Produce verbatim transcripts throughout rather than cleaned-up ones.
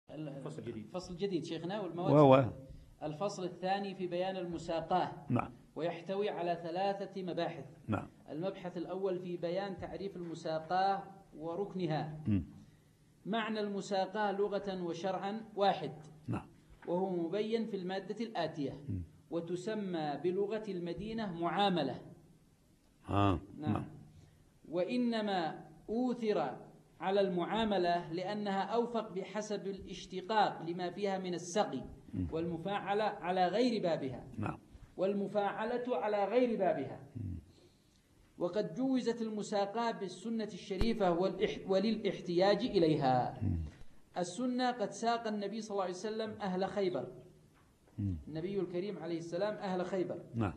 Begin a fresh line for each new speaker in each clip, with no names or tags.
فصل جديد
فصل جديد شيخنا. والمواد
وهو
الفصل الثاني في بيان المساقاة.
نعم.
ويحتوي على ثلاثة مباحث.
نعم.
المبحث الأول في بيان تعريف المساقاة وركنها.
م.
معنى المساقاة لغة وشرعا واحد.
نعم.
وهو مبين في المادة الآتية.
م.
وتسمى بلغة المدينة معاملة.
آه.
نعم.
نعم.
وإنما أوثر على المعاملة لأنها أوفق بحسب الاشتقاق لما فيها من السقي.
م.
والمفاعلة على غير بابها.
نعم.
والمفاعلة على غير بابها. وقد جوزت المساقاة بالسنة الشريفة وللاحتياج إليها. السنة قد ساق النبي صلى الله عليه وسلم أهل خيبر. النبي الكريم عليه السلام أهل خيبر.
نعم.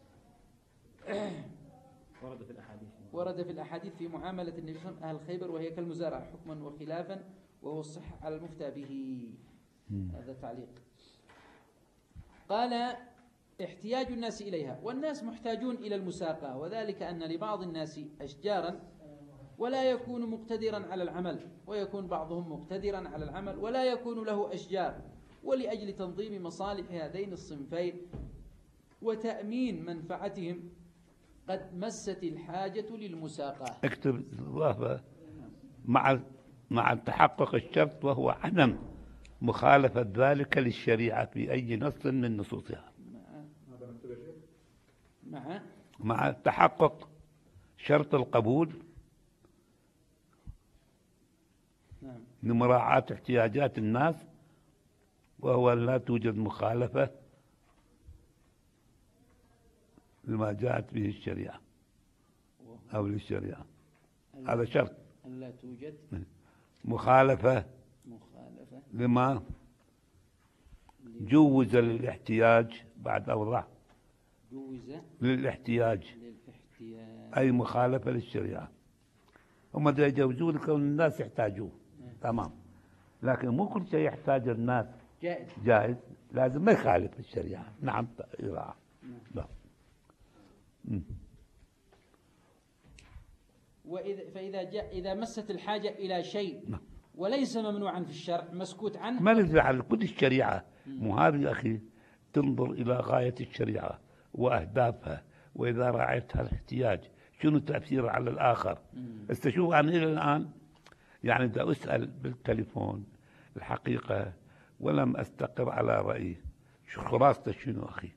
ورد في الأحاديث
ورد في الأحاديث في معاملة النبي صلى الله عليه وسلم أهل خيبر وهي كالمزارع حكما وخلافا وهو الصحة على المفتى به. هذا تعليق. قال احتياج الناس إليها. والناس محتاجون إلى المساقاة، وذلك أن لبعض الناس أشجارا ولا يكون مقتدرا على العمل، ويكون بعضهم مقتدرا على العمل ولا يكون له أشجار. ولأجل تنظيم مصالح هذين الصنفين وتأمين منفعتهم قد مست الحاجة للمساقاة.
اكتب إضافة مع مع تحقق الشرط وهو عدم مخالفة ذلك للشريعة في أي نص من نصوصها.
مع
مع تحقق شرط القبول.
نعم.
لمراعاة احتياجات الناس، وهو لا توجد مخالفة لما جاءت به الشريعة أو للشريعة. هذا شرط
أن لا توجد
مخالفة
مخالفة
لما جوز للاحتياج. بعد أوضح
جوز
للاحتياج
للاحتياج
أي مخالفة للشريعة. هم دا يجوزون كون الناس يحتاجوه. تمام. لكن مو كل شيء يحتاج الناس
جائز
جائز، لازم ما يخالف الشريعة. نعم. إراعة. نعم.
وإذا فإذا جاء إذا مست الحاجة إلى شيء وليس ممنوعا في الشرع مسكوت عنه
ما نزل على كل الشريعة. مو هذه يا أخي تنظر إلى غاية الشريعة وأهدافها، وإذا راعيتها الاحتياج شنو تأثيرها على الآخر. استشوف أنا إلى الآن يعني إذا أسأل بالتليفون الحقيقة ولم أستقر على رأيي. شو خلاصة شنو أخي؟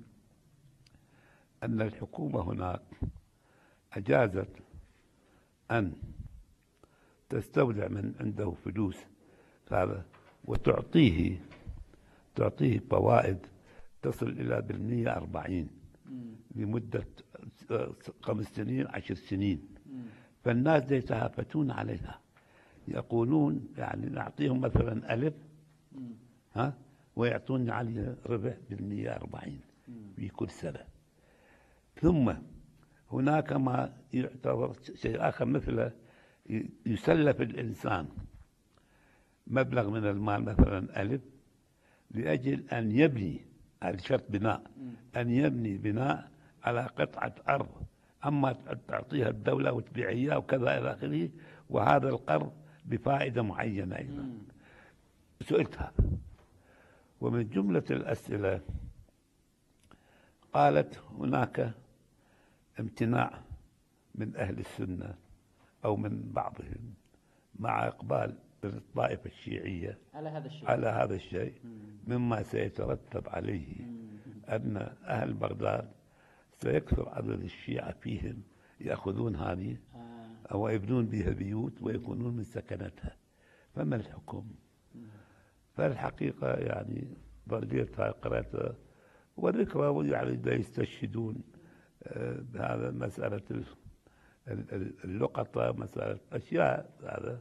أن الحكومة هناك أجازت أن تستودع من عنده فلوس هذا وتعطيه تعطيه فوائد تصل إلى بالمية أربعين لمدة خمس سنين عشر سنين. فالناس يتهافتون عليها، يقولون يعني نعطيهم مثلا ألف ها ويعطوني عليه ربح بالمية أربعين في كل سنة. ثم هناك ما يعتبر شيء آخر مثل يسلف الإنسان مبلغ من المال مثلا ألف لأجل أن يبني، هذا شرط بناء، أن يبني بناء على قطعة أرض، أما تعطيها الدولة وتبيع إياه وكذا إلى آخره، وهذا القرض بفائدة معينة أيضا. سئلت هذا، ومن جملة الأسئلة قالت هناك امتناع من أهل السنة أو من بعضهم مع إقبال الطائفة الشيعية
على هذا الشيء
على هذا الشيء مما سيترتب عليه أن أهل بغداد سيكثر عدد الشيعة فيهم يأخذون هذه أو يبنون بها بيوت ويكونون من سكنتها. فما الحكم؟ فالحقيقة يعني ضريتها قرأتها وذكرى يعني يستشهدون بهذا مسألة اللقطة، مسألة أشياء هذا.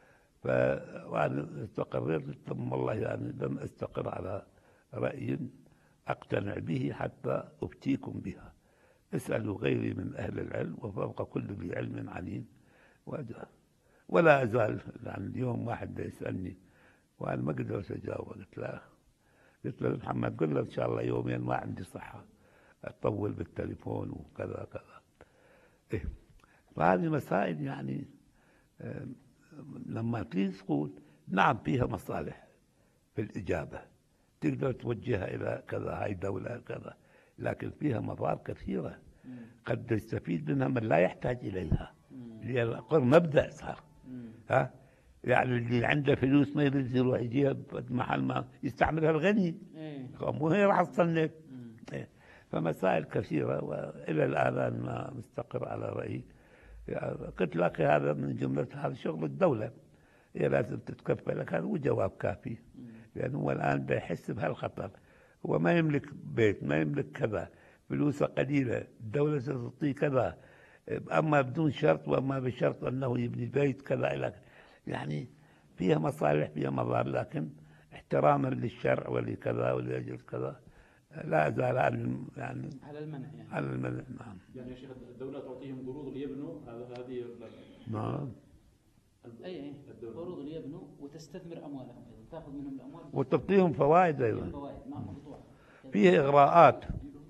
فأنا استقريت ثم والله يعني لم أستقر على رأي أقتنع به حتى أفتيكم بها. اسألوا غيري من أهل العلم وفوق كل ذي علم عليم. ولا أزال يعني اليوم واحد يسألني وأنا ما قدرت أجاوب. قلت له قلت له محمد قل له إن شاء الله يومين ما عندي صحة أطول بالتليفون وكذا كذا. إيه. فهذه مسائل يعني لما تيجي تقول نعم فيها مصالح في الإجابة، تقدر توجهها إلى كذا، هاي دولة كذا، لكن فيها مضار كثيرة قد يستفيد منها من لا يحتاج إليها، اللي القرض مبدأ صار. ها يعني اللي عنده فلوس ما يريد يروح يجيها محل ما يستعملها الغني، مو هي راح تصنف. فمسائل كثيرة، وإلى الآن أنا مستقر على رأيي. يعني قلت لك هذا من جملة هذا شغل الدولة، هي لازم تتكفل لك، هذا هو جواب كافي، لأنه هو الآن بيحس بهالخطر. هو ما يملك بيت، ما يملك كذا، فلوسه قليلة، الدولة ستعطيه كذا، أما بدون شرط وأما بشرط أنه يبني بيت كذا إلى، يعني فيها مصالح فيها مضار، لكن احتراما للشرع ولكذا ولأجل كذا لا أزال يعني
على المنع يعني.
على المنع. نعم.
يعني يا شيخ الدولة تعطيهم قروض ليبنوا هذه.
نعم.
اي اي قروض ليبنوا وتستثمر اموالهم ايضا، تاخذ منهم الاموال
وتعطيهم فوائد ايضا.
فوائد مقطوعه.
فيها اغراءات،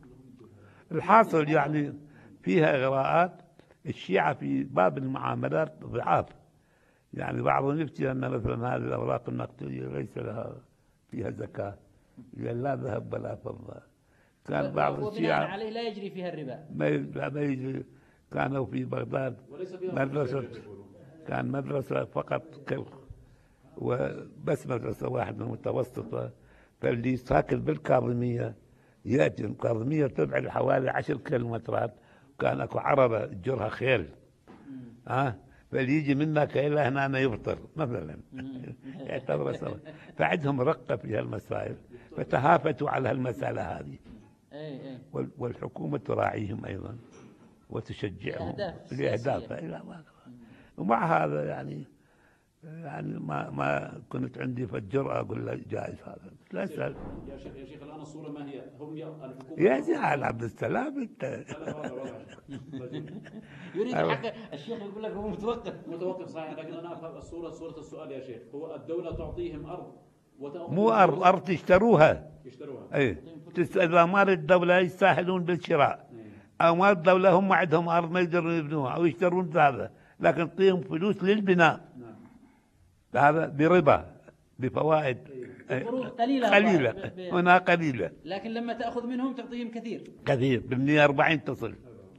الحاصل يعني فيها اغراءات. الشيعة في باب المعاملات ضعاف، يعني بعضهم يفتي ان مثلا هذه الاوراق النقديه ليس لها فيها زكاه، لا ذهب ولا فضه. كان بعض الشيعة
عليه لا يجري فيها الربا،
ما ما يجري. كانوا في بغداد مدرسة، كان مدرسة فقط كلخ، وبس مدرسة واحدة متوسطة، فاللي ساكن بالكاظمية يأتي. الكاظمية تبعد حوالي عشر كيلومترات، كان اكو عربة تجرها خيل، ها أه؟ فاللي يجي منك إلى هنا يفطر مثلا يعتبر سوا. فعندهم رقة في هالمسائل، فتهافتوا على هالمسألة هذه، والحكومة تراعيهم أيضا وتشجعهم لأهدافها إلى آخره. ومع هذا يعني يعني ما ما كنت عندي في الجرأة أقول له جائز هذا، لا سهل.
يا شيخ يا شيخ الآن الصورة ما هي؟ هم الحكومة
يا زعل عبد السلام أنت.
يريد حق الشيخ يقول لك هو متوقف
متوقف صحيح، لكن أنا أفهم الصورة صورة السؤال يا شيخ. هو الدولة تعطيهم أرض وتأخذ
مو أرض، أرض تشتروها.
يشتروها.
أي إذا ما الدولة يستاهلون بالشراء، أو ما الدولة هم عندهم أرض ما يقدرون يبنوها أو يشترون هذا، لكن تعطيهم فلوس للبناء. هذا بربا بفوائد
قليلة
قليلة هنا قليلة،
لكن لما تأخذ منهم تعطيهم كثير
كثير بالمئة أربعين تصل.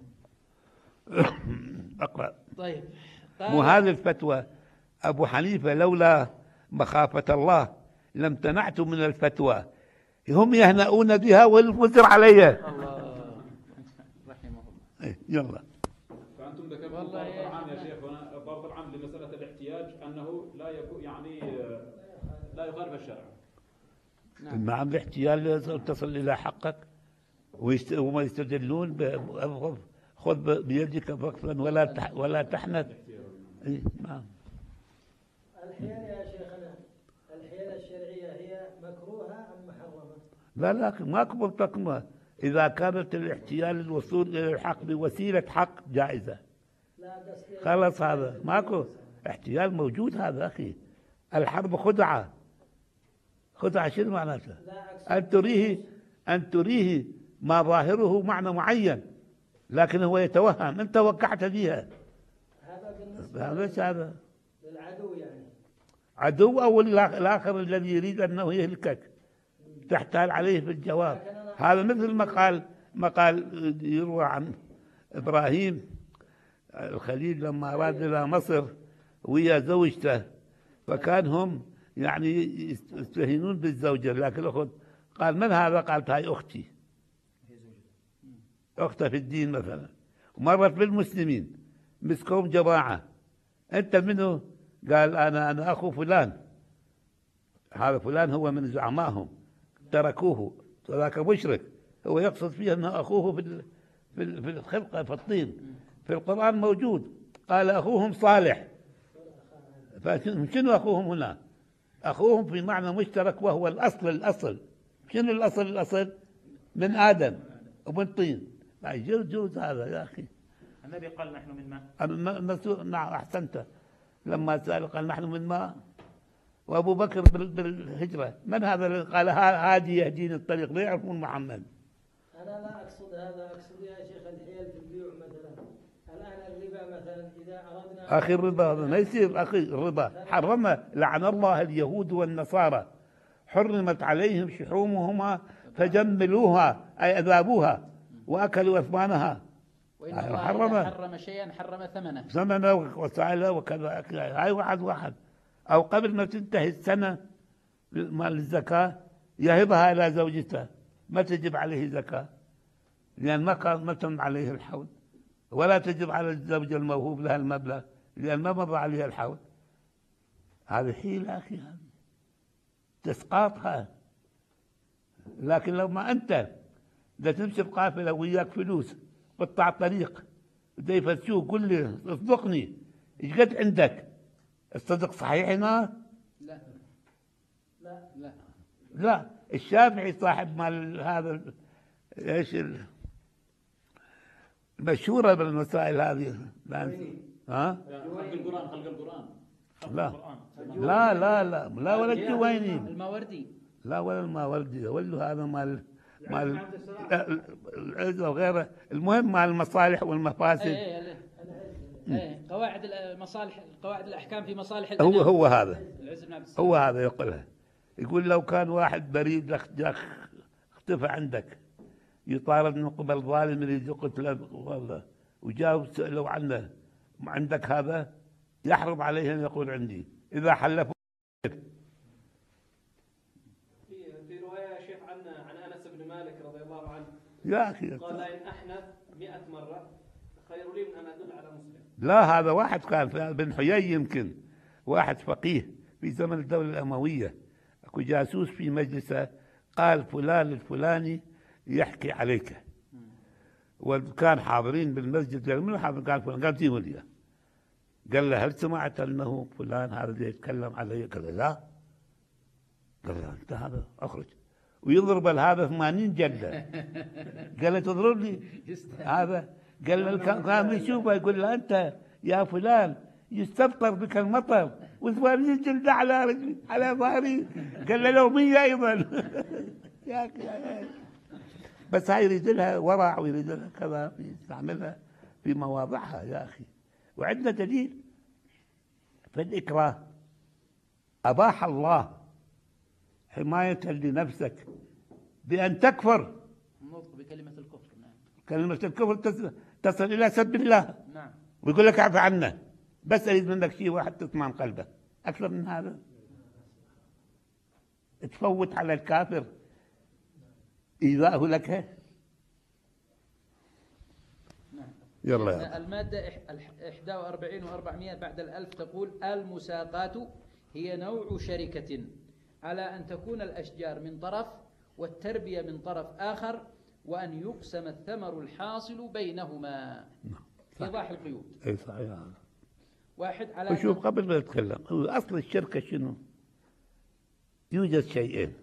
أقرأ.
طيب
مو هذه الفتوى أبو حنيفة لولا مخافة الله لم تنعت من الفتوى، هم يهنؤون بها والوزر علي.
الله رحمه الله.
يلا.
فأنتم ذكرتم الضابط العام يا شيخ، هنا الضابط العام لمسألة الاحتياج أنه لا يكون يعني لا يخالف الشرع.
نعم. نعم الاحتيال تصل إلى حقك، وما يستدلون خذ بيدك فقطا ولا تح ولا تحنث. اي نعم.
الحيل يا شيخنا، الحيل الشرعية هي مكروهة أم محرمة؟
لا لا ماكو مطلقة، إذا كانت الاحتيال الوصول إلى الحق بوسيلة حق جائزة. خلاص هذا ماكو احتيال موجود هذا أخي. الحرب خدعة. خدعة شنو معناته؟ أن تريه أن تريه ما ظاهره معنى معين، لكن هو يتوهم أنت وقعت فيها.
هذا بالنسبة
ليش هذا؟
للعدو يعني.
عدو أو الآخر الذي يريد أنه يهلكك تحتال عليه في الجواب. هذا مثل ما قال ما قال يروى عن إبراهيم الخليل لما أراد إلى مصر ويا زوجته، فكان هم يعني يستهينون بالزوجة، لكن الأخت قال من هذا؟ قالت هاي أختي، أختها في الدين مثلا. ومرت بالمسلمين مسكوهم جماعة، أنت منه؟ قال أنا أنا أخو فلان. هذا فلان هو من زعمائهم، تركوه، ذاك مشرك. هو يقصد فيه أنه أخوه في في الخلقة في الطين، في القرآن موجود. قال أخوهم صالح، فشنو أخوهم هنا؟ أخوهم في معنى مشترك وهو الأصل. الأصل شنو الأصل؟ الأصل من آدم ومن طين. لا يجوز هذا يا أخي.
النبي قال نحن من ماء.
نعم أحسنت، لما سأل قال نحن من ماء. وأبو بكر بالهجرة من هذا اللي قال هادي يهديني الطريق؟ لا يعرفون محمد.
أنا لا أقصد هذا، أقصد يا شيخ الحيل في البيوع مثلا. الآن الربا مثلا إذا أردنا
أخي الربا ما يصير. أخي الربا حرمه، لعن الله اليهود والنصارى، حرمت عليهم شحومهما فجملوها أي أذابوها وأكلوا أثمانها.
وإن الله
حرم
إذا حرم شيئا حرم ثمنه
ثمنه وسعله وكذا. هاي واحد واحد. أو قبل ما تنتهي السنة مال الزكاة يهبها إلى زوجته، ما تجب عليه زكاة لأن ما كان ما تم عليه الحول، ولا تجب على الزوج الموهوب لها المبلغ لأن ما مضى عليها الحول. هذه حيلة أخي، تسقاطها. لكن لو ما أنت إذا تمشي بقافلة وياك فلوس قطع طريق بده يفتشوه قل لي اصدقني ايش قد عندك؟ الصدق صحيح هنا؟
لا لا لا
لا. الشافعي صاحب مال هذا ايش المشهورة بالمسائل هذه. ها؟
خلق القرآن خلق القرآن
لا لا لا لا لا ولا الجويني
الماوردي
لا ولا الماوردي ولا هذا مال مال العزة وغيره. المهم مع المصالح والمفاسد.
ايه ايه ايه قواعد المصالح قواعد الأحكام في مصالح
هو
الأنام.
هو هذا
العز بن عبد السلام.
هو هذا يقولها. يقول لو كان واحد بريد اختفى عندك يطارد من قبل ظالم يريد يقتله والله وجاءوا سألوا عنه عندك هذا يحرم عليه أن يقول عندي إذا حلفوا.
في في رواية يا شيخ عن عن أنس بن مالك رضي الله عنه
يا أخي
قال إن أحنث مئة مرة خير لي من أن أدل على مسلم.
لا هذا واحد كان بن حيي يمكن واحد فقيه في زمن الدولة الأموية، أكو جاسوس في مجلسه قال فلان الفلاني يحكي عليك، وكان حاضرين بالمسجد قال منو حاضر؟ قال فلان. قال جيبوا لي. قال له هل سمعت أنه فلان هذا يتكلم علي كذا؟ لا. قال له أنت هذا أخرج ويضرب هذا ثمانين جلدة. قال له تضربني هذا؟ قال له كان يشوفه يقول له أنت يا فلان يستبطر بك المطر وثمانين جلدة على رجلي على ظهري. قال له لو مية أيضا. يا أخي بس هاي يريد لها ورع ويريد لها كذا يستعملها في مواضعها يا أخي. وعندنا دليل في الإكراه أباح الله حماية لنفسك بأن تكفر.
النطق بكلمة الكفر. نعم.
كلمة الكفر تصل إلى سب الله.
نعم.
ويقول لك اعف عنه بس أريد منك شيء واحد تطمئن قلبه. أكثر من هذا تفوت على الكافر إيذاءه لك.
نعم.
يلا يا
المادة إحدى وأربعين وأربعمائة بعد الألف تقول المساقات هي نوع شركة على أن تكون الأشجار من طرف والتربية من طرف آخر وأن يقسم الثمر الحاصل بينهما. إيضاح القيود.
أي صحيح.
واحد على
وشوف قبل ما نتكلم هو أصل الشركة شنو؟ يوجد شيئين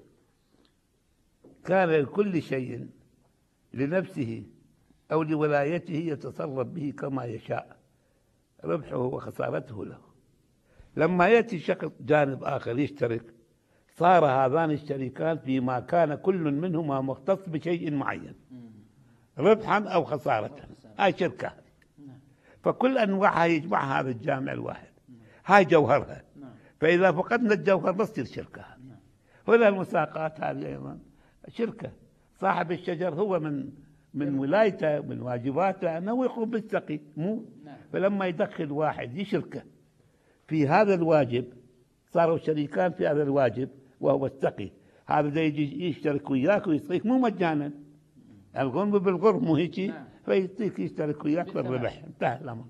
كان لكل شيء لنفسه أو لولايته يتصرف به كما يشاء ربحه وخسارته له. لما يأتي شخص جانب آخر يشترك صار هذان الشريكان فيما كان كل منهما مختص بشيء معين ربحا أو خسارة. هاي شركة فكل أنواعها يجمعها هذا الجامع الواحد. هاي جوهرها. فإذا فقدنا الجوهر بس تصير شركة. هنا المساقات هذه أيضا شركة. صاحب الشجر هو من من ولايته من واجباته أنه يقوم بالسقي مو. فلما يدخل واحد يشركه في هذا الواجب صاروا شريكان في هذا الواجب وهو السقي. هذا ده يجي يشترك وياك ويسقيك مو مجانا. الغنم بالغرب مو هيك فيعطيك يشترك وياك بالربح. انتهى الأمر.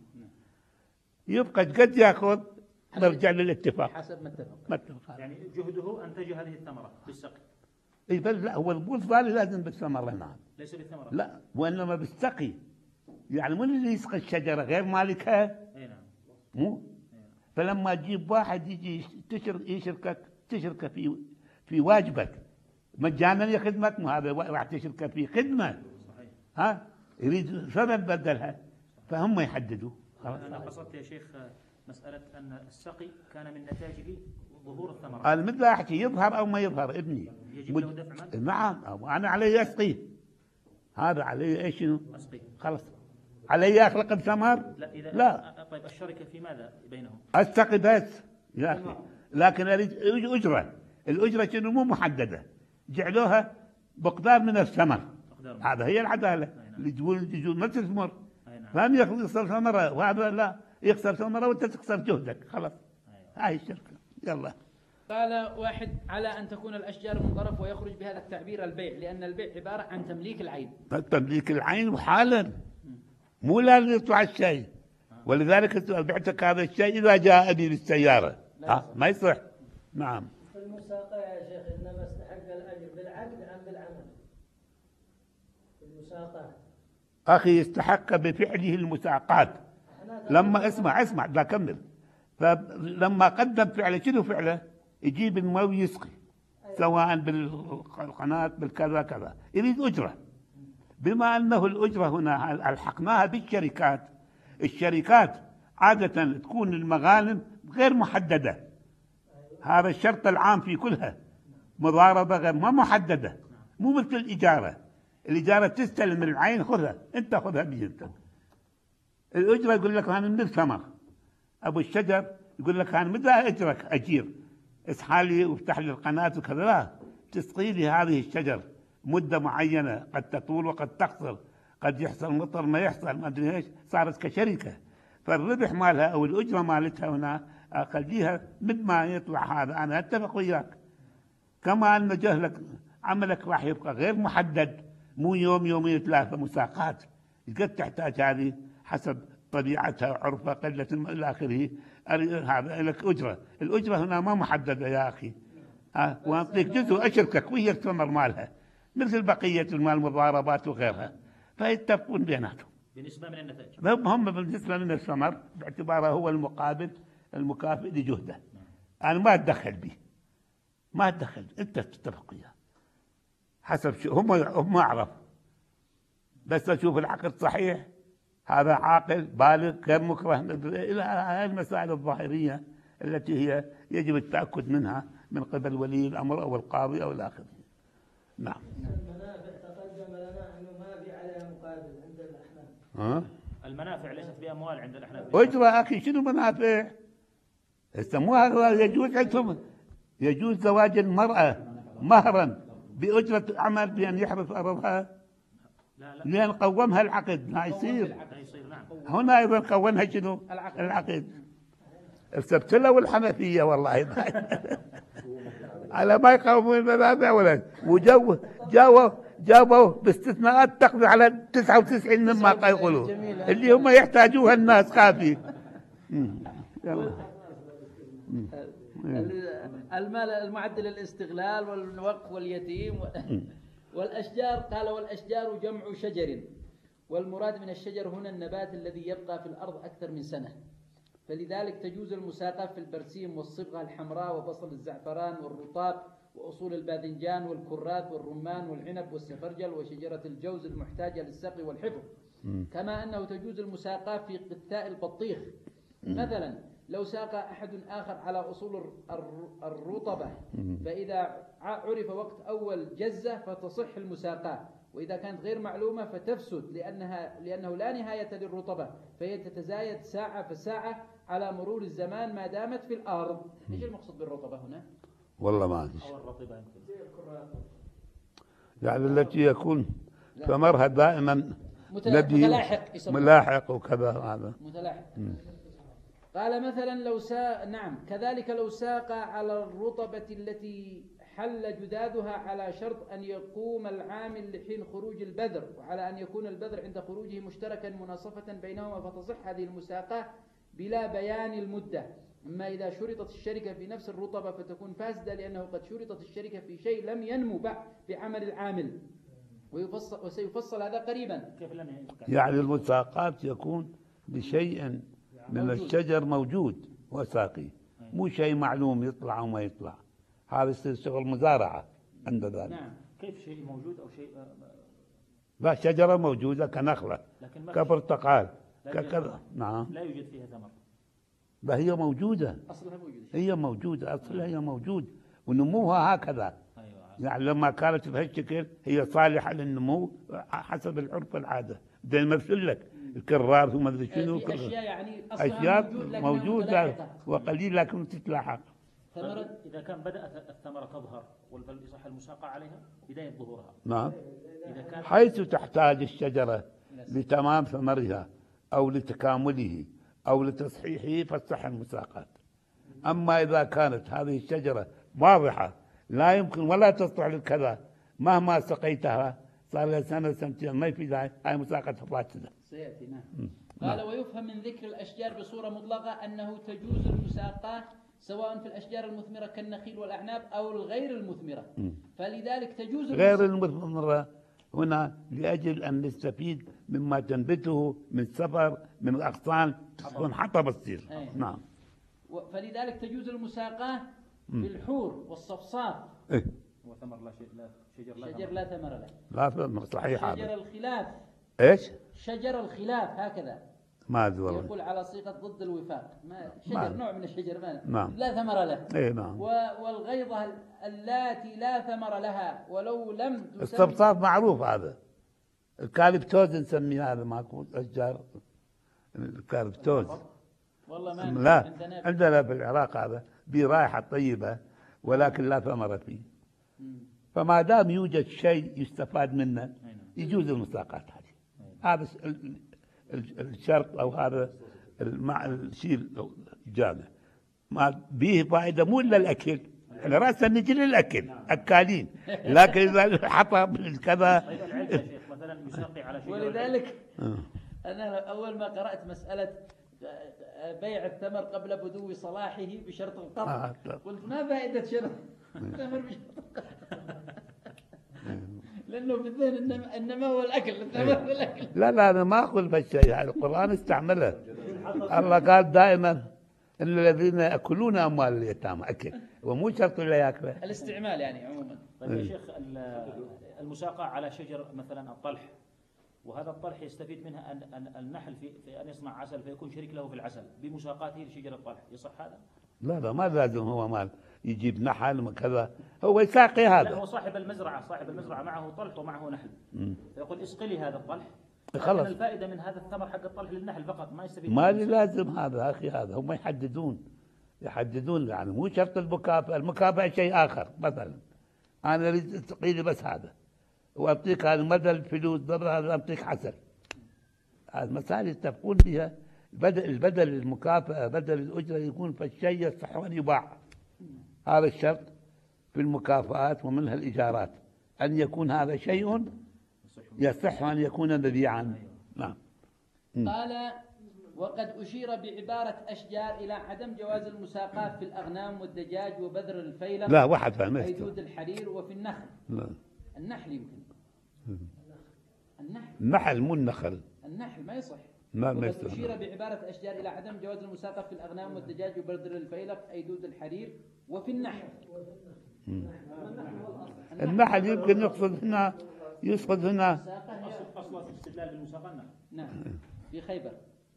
يبقى قد ياخذ نرجع للاتفاق
حسب ما اتفق.
ما اتفق.
يعني جهده أنتج هذه الثمرة بالسقي.
اي بل لا هو البلطان لازم بالثمرة. نعم
ليس بالثمرة.
لا وإنما بالسقي. يعني من اللي يسقي الشجرة غير مالكها.
اي نعم.
مو فلما تجيب واحد يجي يشركك تشركه في في واجبك مجانا يخدمك مو هذا راح تشركه في خدمة.
صحيح.
ها يريد ثمن بدلها فهم يحددوا.
أنا قصدت يا شيخ مسألة أن السقي كان من نتاجه ظهور الثمرة.
أنا مثل أحكي يظهر أو ما يظهر ابني.
يجب له دفع مال؟
نعم أنا علي أسقيه. هذا علي إيش شنو؟
أسقي.
خلاص علي أخلق الثمر؟
لا إذا
لا.
طيب الشركة في ماذا بينهم؟
أستقي بس يا أخي لكن أريد أجرة. الأجرة شنو مو محددة، جعلوها بقدار من الثمر. هذا هي العدالة. الجزء ما تثمر، فهم يخسر ثمرة وهذا لا يخسر ثمرة وأنت تخسر جهدك، خلاص هاي الشركة. يلا.
قال واحد على أن تكون الأشجار من طرف، ويخرج بهذا التعبير البيع، لأن البيع عبارة عن تمليك العين.
تمليك العين وحالا، مو لازم يطلع الشيء. ولذلك بعتك هذا الشيء إذا جاء لي بالسيارة ها ما يصح. نعم.
في المساقة يا شيخ إنما استحق الأجر بالعقد أم بالعمل؟ في المساقة
أخي استحق بفعله المساقات. لما اسمع اسمع لا كمل. فلما قدم فعله شنو فعله؟ يجيب الماء ويسقي، سواء بالقناة بالكذا كذا، يريد أجرة. بما أنه الأجرة هنا ألحقناها بالشركات، الشركات عادة تكون المغانم غير محددة، هذا الشرط العام في كلها، مضاربة غير ما محددة، مو مثل الإجارة. الإجارة تستلم من العين خذها أنت، خذها بيدك. الأجرة يقول لك أنا من الثمر، أبو الشجر يقول لك أنا متى أجرك أجير، اصحى لي وافتح لي القناة وكذا، لا تسقي لي هذه الشجر مدة معينة، قد تطول وقد تقصر، قد يحصل مطر ما يحصل ما أدري إيش، صارت كشركة. فالربح مالها أو الأجرة مالتها هنا أخليها مثل ما يطلع هذا، أنا أتفق وياك. كما أن جهلك عملك راح يبقى غير محدد، مو يوم يومين ثلاثة مساقات، قد تحتاج هذه حسب طبيعتها وعرفها قلة إلى آخره، هذا لك أجرة. الأجرة هنا ما محددة يا أخي، أه وأعطيك جزء أشركك وهي الثمر مالها مثل بقية المال المضاربات وغيرها، فيتفقون بيناتهم
بنسبة من النتائج.
هم بالنسبة من الثمر باعتباره هو المقابل المكافئ لجهده. أنا ما أتدخل به، ما أتدخل، أنت تتفق وياه حسب شو هم هم أعرف، بس أشوف العقد صحيح، هذا عاقل بالغ غير مكره، إلى هذه المسائل الظاهرية التي هي يجب التأكد منها من قبل ولي الأمر أو القاضي أو الآخر. نعم.
المنافع تقدم لنا أنه ما في عليها مقابل عند الأحناف.
ها؟
المنافع ليست بأموال عند الأحناف.
أجرة أخي، شنو منافع؟ يسموها يجوز عندهم، يجوز زواج المرأة مهرا بأجرة عمل بأن يحرث أرضها،
لا لا
لأن قومها العقد لا يصير.
لا يصير. نعم.
هنا أيضا قومها شنو؟
العقد.
العقد. السبتلة والحنفية والله على ما يقومون المنافع ولا وجو جاوا جابوا باستثناءات تقضي على تسعة وتسعين مما يقولون اللي هم يحتاجوها الناس كافي.
المال المعدل الاستغلال والوقف واليتيم والأشجار. قال والأشجار جمع شجر، والمراد من الشجر هنا النبات الذي يبقى في الأرض أكثر من سنة، فلذلك تجوز المساقة في البرسيم والصبغة الحمراء وبصل الزعفران والرطاب وأصول الباذنجان والكراث والرمان والعنب والسفرجل وشجرة الجوز المحتاجة للسقي والحفظ. كما أنه تجوز المساقة في قثاء البطيخ. مثلا لو ساق أحد آخر على أصول الرطبة، فإذا عرف وقت أول جزة فتصح المساقة، وإذا كانت غير معلومة فتفسد، لأنها لأنه لا نهاية للرطبة، فهي تتزايد ساعة فساعة على مرور الزمان ما دامت في الأرض. إيش المقصود بالرطبة هنا؟
والله ما أدري.
أو الرطبة
يعني التي يكون ثمرها دائما
متلاحق
ملاحق وكذا هذا
متلاحق. قال مثلا لو سا نعم كذلك لو ساق على الرطبة التي حل جدادها على شرط أن يقوم العامل لحين خروج البذر، وعلى أن يكون البذر عند خروجه مشتركا مناصفة بينهما، فتصح هذه المساقة بلا بيان المدة. أما إذا شرطت الشركة في نفس الرطبة فتكون فاسدة، لأنه قد شرطت الشركة في شيء لم ينمو بعمل العامل، ويفصل وسيفصل هذا قريبا.
كيف لم
يعني المساقات يكون بشيء من الشجر موجود وساقي، مو شيء معلوم يطلع وما يطلع، هذا يصير شغل مزارعة عند ذلك.
نعم. كيف شيء موجود أو شيء
لا شجرة موجودة كنخلة كبرتقال ككذا. نعم.
لا يوجد فيها ثمر.
لا هي موجودة،
أصلها موجودة.
هي موجودة أصلها هي موجود، ونموها هكذا.
أيوة.
يعني لما كانت بهالشكل هي صالحة للنمو حسب العرف والعادة. زي ما مثل لك الكرار وما ادري شنو،
في أشياء يعني أصلها
أشياء
موجود
موجودة وقليل لكن تتلاحق.
ثمرة
إذا كان بدأت الثمرة تظهر والبل يصح المساقة عليها بداية ظهورها.
نعم.
إذا كان
حيث تحتاج الشجرة لتمام ثمرها أو لتكامله أو لتصحيحه فتصح المساقات. أما إذا كانت هذه الشجرة واضحة لا يمكن ولا تصلح للكذا مهما سقيتها صار لها سنة سنتين ما في داعي، هاي مساقة فاسدة.
سيأتي نعم. قال ويفهم من ذكر الأشجار بصورة مطلقة أنه تجوز المساقات سواء في الأشجار المثمرة كالنخيل والأعناب أو الغير المثمرة، فلذلك تجوز
غير المثمرة هنا لأجل أن نستفيد مما تنبته من سفر من الأغصان تكون حطب تصير. نعم.
فلذلك تجوز المساقاة بالحور والصفصاف.
إيه؟
وثمر لا شيء لا شجر لا
شجر لا ثمر له.
لا ثمر صحيح هذا.
شجر الخلاف.
إيش؟
شجر الخلاف هكذا.
ما أدري والله.
يقول على صيغة ضد الوفاق. ما شجر
ما
نوع من الشجر ما
نعم.
لا ثمر له.
إيه نعم.
والغيضة اللاتي لا ثمر لها ولو لم تسمى.
الصفصاف معروف هذا. الكاليبتوز نسميه هذا ماكو أشجار الكاليبتوز.
والله ما
لا
عندنا,
عندنا في العراق هذا برائحة طيبة ولكن لا ثمرة فيه. فما دام يوجد شيء يستفاد منه يجوز المساقات هذه. هذا الشرط أو هذا الشيء الجامع ما به فائدة مو إلا الأكل. احنا رأسا نجي للأكل أكالين، لكن إذا حطب كذا.
مثلا يساقي على شجر.
ولذلك أنا أول ما قرأت مسألة بيع الثمر قبل بدو صلاحه بشرط القطع قلت ما فائدة شرط الثمر بشرط القطع لأنه في الذهن إنما, إنما هو الأكل الثمر في الأكل.
لا لا أنا ما أقول بهالشيء يعني القرآن استعمله. الله قال دائما إن الذين يأكلون أموال اليتامى أكل ومو شرط لا يأكله
الاستعمال يعني عموما.
طيب يا شيخ المساقة على شجر مثلا الطلح وهذا الطلح يستفيد منها أن أن النحل في, في أن يصنع عسل فيكون شريك له في العسل بمساقاته لشجر الطلح يصح هذا؟
لا لا ما لازم هو مال يجيب نحل وكذا هو يساقي هذا.
لا هو صاحب المزرعة صاحب المزرعة معه طلح ومعه نحل فيقول اسقي لي هذا الطلح.
خلاص.
الفائدة من هذا الثمر حق الطلح للنحل فقط ما يستفيد.
ما لي لازم هذا أخي هذا هم يحددون يحددون يعني مو شرط المكافأة. المكافأة شيء آخر. مثلا أنا أريد تسقي لي بس هذا وأعطيك هذا بدل فلوس بدل هذا أعطيك عسل. هذه مسائل يتفقون بها. بدل البدل المكافأة بدل الأجرة يكون فالشيء يصح أن يباع. هذا الشرط في المكافآت ومنها الإيجارات أن يكون هذا شيء يصح أن يكون مبيعا. نعم.
قال وقد أشير بعبارة أشجار إلى عدم جواز المساقات في الأغنام والدجاج وبذر الفيلق.
لا واحد فهم
وعدود الحرير وفي النخل.
لا.
النحل يمكن. النحل.
النحل مو النخل.
النحل ما يصح.
ما ما
وقد أشير بعبارة أشجار إلى عدم جواز المساقات في الأغنام والدجاج وبذر الفيلق أيدود الحرير وفي النحل.
النحل يمكن يقصد هنا يقصد هنا
أصل الاستدلال بالمساقة النحل.
نعم في خيبر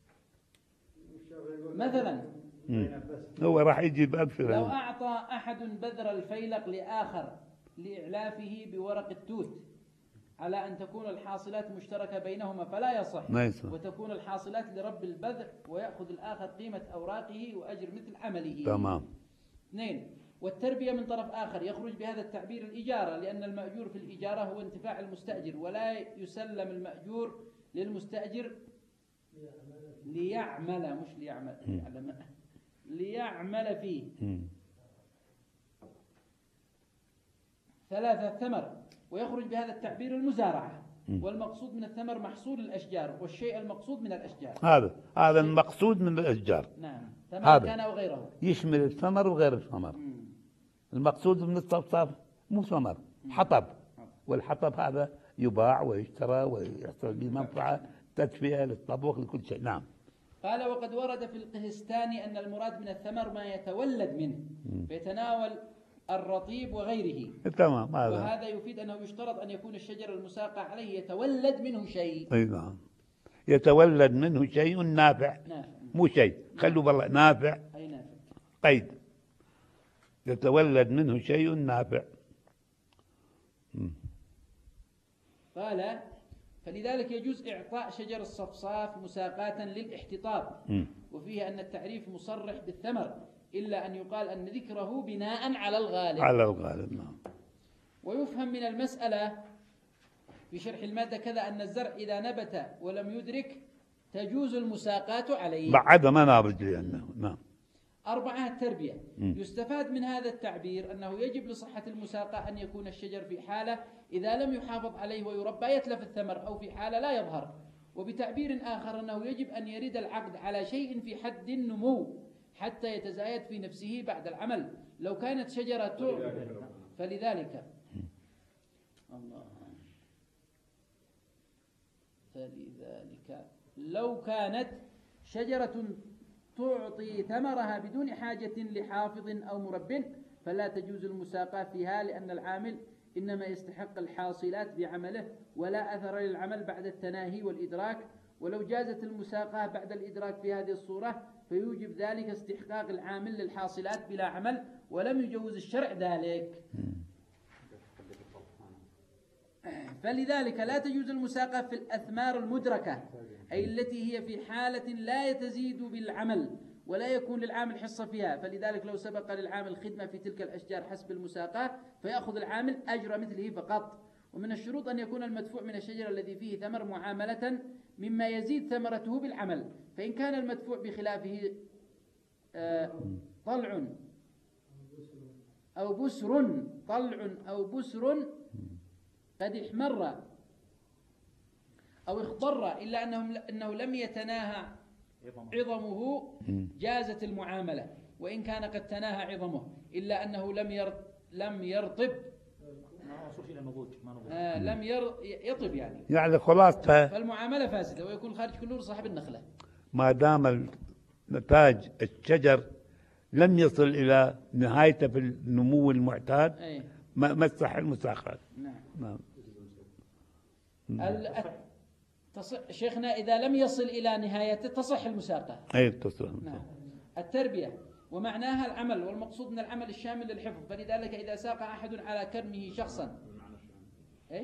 مثلا.
هو راح يجيب أمثلة.
لو أعطى أحد بذر الفيلق لآخر لإعلافه بورق التوت على أن تكون الحاصلات مشتركة بينهما فلا يصح. وتكون الحاصلات لرب البذر ويأخذ الآخر قيمة أوراقه وأجر مثل عمله.
تمام.
اثنين والتربية من طرف آخر يخرج بهذا التعبير الإجارة لأن المأجور في الإجارة هو انتفاع المستأجر ولا يسلم المأجور للمستأجر ليعمل مش ليعمل ليعمل, ليعمل فيه. ثلاثة ثمر ويخرج بهذا التعبير المزارعة والمقصود من الثمر محصول الأشجار والشيء المقصود من الأشجار.
هذا هذا المقصود من الأشجار.
نعم ثمر كان أو غيره
يشمل الثمر وغير الثمر. المقصود من الصفصاف مو ثمر حطب والحطب هذا يباع ويشترى ويحصل به منفعة تدفئة للطبخ لكل شيء. نعم.
قال وقد ورد في القهستاني أن المراد من الثمر ما يتولد منه فيتناول الرطيب وغيره.
تمام. هذا
وهذا يفيد أنه يشترط أن يكون الشجر المساقى عليه يتولد منه شيء.
أي نعم يتولد منه شيء نافع.
نافع.
مو شيء خلوا بالله نافع.
أي نافع.
قيد يتولد منه شيء نافع.
قال فلذلك يجوز إعطاء شجر الصفصاف مساقاة للاحتطاب وفيه أن التعريف مصرح بالثمر إلا أن يقال أن ذكره بناء على الغالب.
على الغالب نعم.
ويفهم من المسألة في شرح المادة كذا أن الزرع إذا نبت ولم يدرك تجوز المساقات عليه
بعد ما نابت لأنه نعم.
أربعة التربية.
م.
يستفاد من هذا التعبير أنه يجب لصحة المساقة أن يكون الشجر في حالة إذا لم يحافظ عليه ويربى يتلف الثمر، أو في حالة لا يظهر. وبتعبير آخر أنه يجب أن يرد العقد على شيء في حد النمو حتى يتزايد في نفسه بعد العمل. لو كانت شجرة تعطي فلذلك الله فلذلك لو كانت شجرة تعطي ثمرها بدون حاجة لحافظ أو مرب فلا تجوز المساقاة فيها، لأن العامل إنما يستحق الحاصلات بعمله ولا أثر للعمل بعد التناهي والإدراك. ولو جازت المساقاة بعد الإدراك في هذه الصورة فيوجب ذلك استحقاق العامل للحاصلات بلا عمل، ولم يجوز الشرع ذلك. فلذلك لا تجوز المساقاة في الأثمار المدركة، أي التي هي في حالة لا يتزيد بالعمل ولا يكون للعامل حصة فيها. فلذلك لو سبق للعامل خدمة في تلك الأشجار حسب المساقاة فيأخذ العامل أجر مثله فقط. ومن الشروط أن يكون المدفوع من الشجر الذي فيه ثمر معاملة مما يزيد ثمرته بالعمل، فإن كان المدفوع بخلافه طلع أو بسر طلع أو بسر قد احمر أو اخضر إلا أنه, أنه لم يتناهى عظمه جازت المعاملة، وإن كان قد تناهى عظمه إلا أنه لم لم يرطب آه لم يطب يعني
يعني خلاصة
فالمعاملة فاسدة ويكون خارج كله صاحب النخلة
ما دام نتاج الشجر لم يصل إلى نهايته في النمو المعتاد. أي. ما تصح المساقات.
نعم.
نعم.
تصح شيخنا إذا لم يصل إلى نهايته تصح المساقة.
أي تصح.
نعم. التربية ومعناها العمل، والمقصود من العمل الشامل للحفظ. فلذلك إذا ساق أحد على كرمه شخصا إيش؟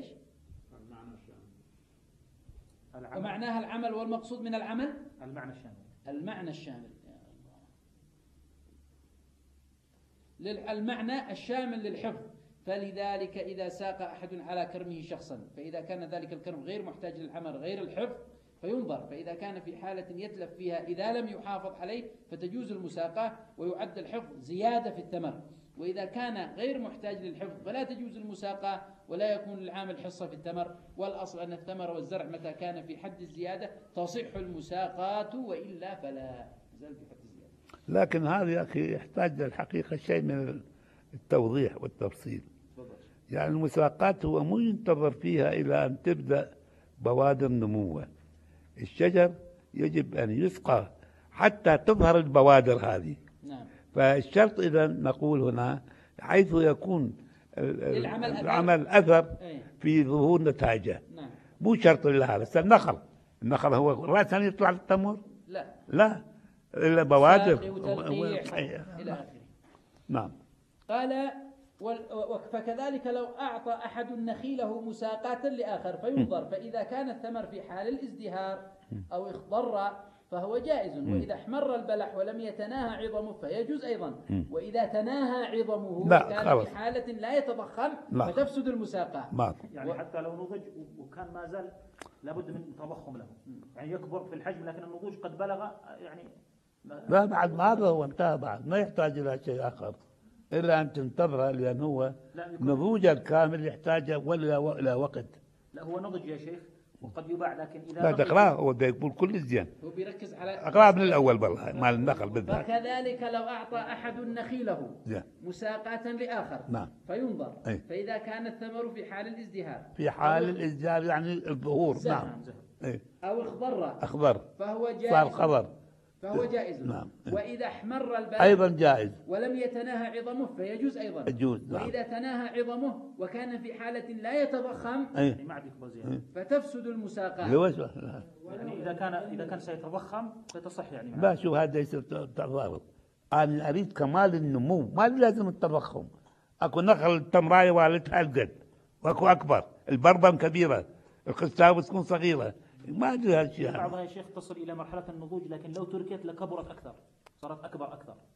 ومعناها العمل، والمقصود من العمل
المعنى الشامل.
المعنى الشامل المعنى الشامل للحفظ. فلذلك إذا ساق أحد على كرمه شخصا فإذا كان ذلك الكرم غير محتاج للعمل غير الحفظ فينظر، فإذا كان في حالة يتلف فيها إذا لم يحافظ عليه فتجوز المساقاة ويعد الحفظ زيادة في الثمر. وإذا كان غير محتاج للحفظ فلا تجوز المساقاة ولا يكون للعامل حصة في الثمر. والأصل أن الثمر والزرع متى كان في حد الزيادة تصح المساقاة، وإلا فلا زال في حد الزيادة.
لكن هذا يا أخي يحتاج للحقيقة شيء من التوضيح والتفصيل. يعني المساقات هو مو ينتظر فيها إلى أن تبدأ بوادر نموه. الشجر يجب أن يسقى حتى تظهر البوادر هذه.
نعم.
فالشرط إذا نقول هنا حيث يكون العمل أثر في ظهور نتائجه.
نعم.
مو شرط لهذا. بس النخل النخل هو رأسا يطلع التمر؟
لا
لا إلا بوادر
إلى آخره.
نعم.
قال فكذلك لو أعطى أحد نخيله مساقاة لآخر فينظر، فإذا كان الثمر في حال الازدهار أو اخضر فهو جائز، وإذا احمر البلح ولم يتناهى عظمه فيجوز أيضا، وإذا تناهى عظمه وكان في حالة لا يتضخم لا. فتفسد المساقاة.
لا.
يعني حتى لو نضج وكان ما زال لابد من تضخم له، يعني يكبر في الحجم لكن النضوج قد بلغ يعني
لا بعد ما هذا هو انتهى، بعد ما يحتاج إلى شيء آخر إلا أن تنتظره، لأن هو نضوج الكامل يحتاج إلى وقت.
لا هو نضج يا شيخ وقد يباع، لكن إذا
لا تقرأ هو يقول كل الزين.
هو بيركز على
أقرأ من الأول بالله مال النخل بالذات.
فكذلك لو أعطى أحد نخيله مساقاة لآخر
نعم.
فينظر
أي.
فإذا كان الثمر في حال الازدهار
في حال الازدهار يعني الظهور نعم
أي. أو اخضر
أخضر
فهو جائز
صار خضر
فهو جائز.
نعم.
وإذا احمر البلح
أيضا جائز
ولم يتناهى عظمه فيجوز أيضا.
يجوز. نعم.
وإذا تناهى عظمه وكان في حالة لا يتضخم
أي.
فتفسد المساقاة.
يعني إذا كان إذا كان سيتضخم فتصح يعني.
لا شو هذا يصير تعارض. أنا أريد كمال النمو، ما لازم التضخم. أكو نخل التمراية والدها القد، وأكو أكبر، البربم كبيرة، القساوس تكون صغيرة. ما أدري هالشيء.
بعضها يا شيخ تصل إلى مرحلة النضوج لكن لو تركت لكبرت أكثر، صارت أكبر أكثر.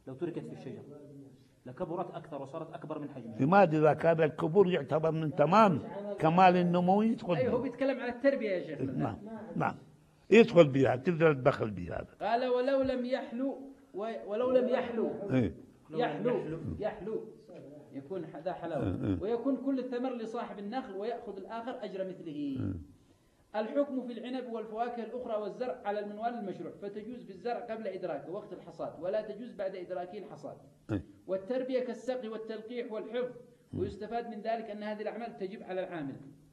لو تركت في الشجر لكبرت أكثر وصارت أكبر من حجمها.
لماذا إذا كان الكبور يعتبر من تمام كمال النمو يدخل
أي هو
به؟
بيتكلم على التربية يا شيخ.
نعم نعم يدخل بها، تقدر تدخل بها هذا.
قال ولو لم يحلو ولو لم يحلو
إيه.
يحلو يحلو يكون ذا حلاوة، ويكون كل الثمر لصاحب النخل ويأخذ الآخر أجر مثله. الحكم في العنب والفواكه الأخرى والزرع على المنوال المشروع، فتجوز في الزرع قبل إدراكه وقت الحصاد، ولا تجوز بعد إدراكه الحصاد. والتربية كالسقي والتلقيح والحفظ، ويستفاد من ذلك أن هذه الأعمال تجب على العامل.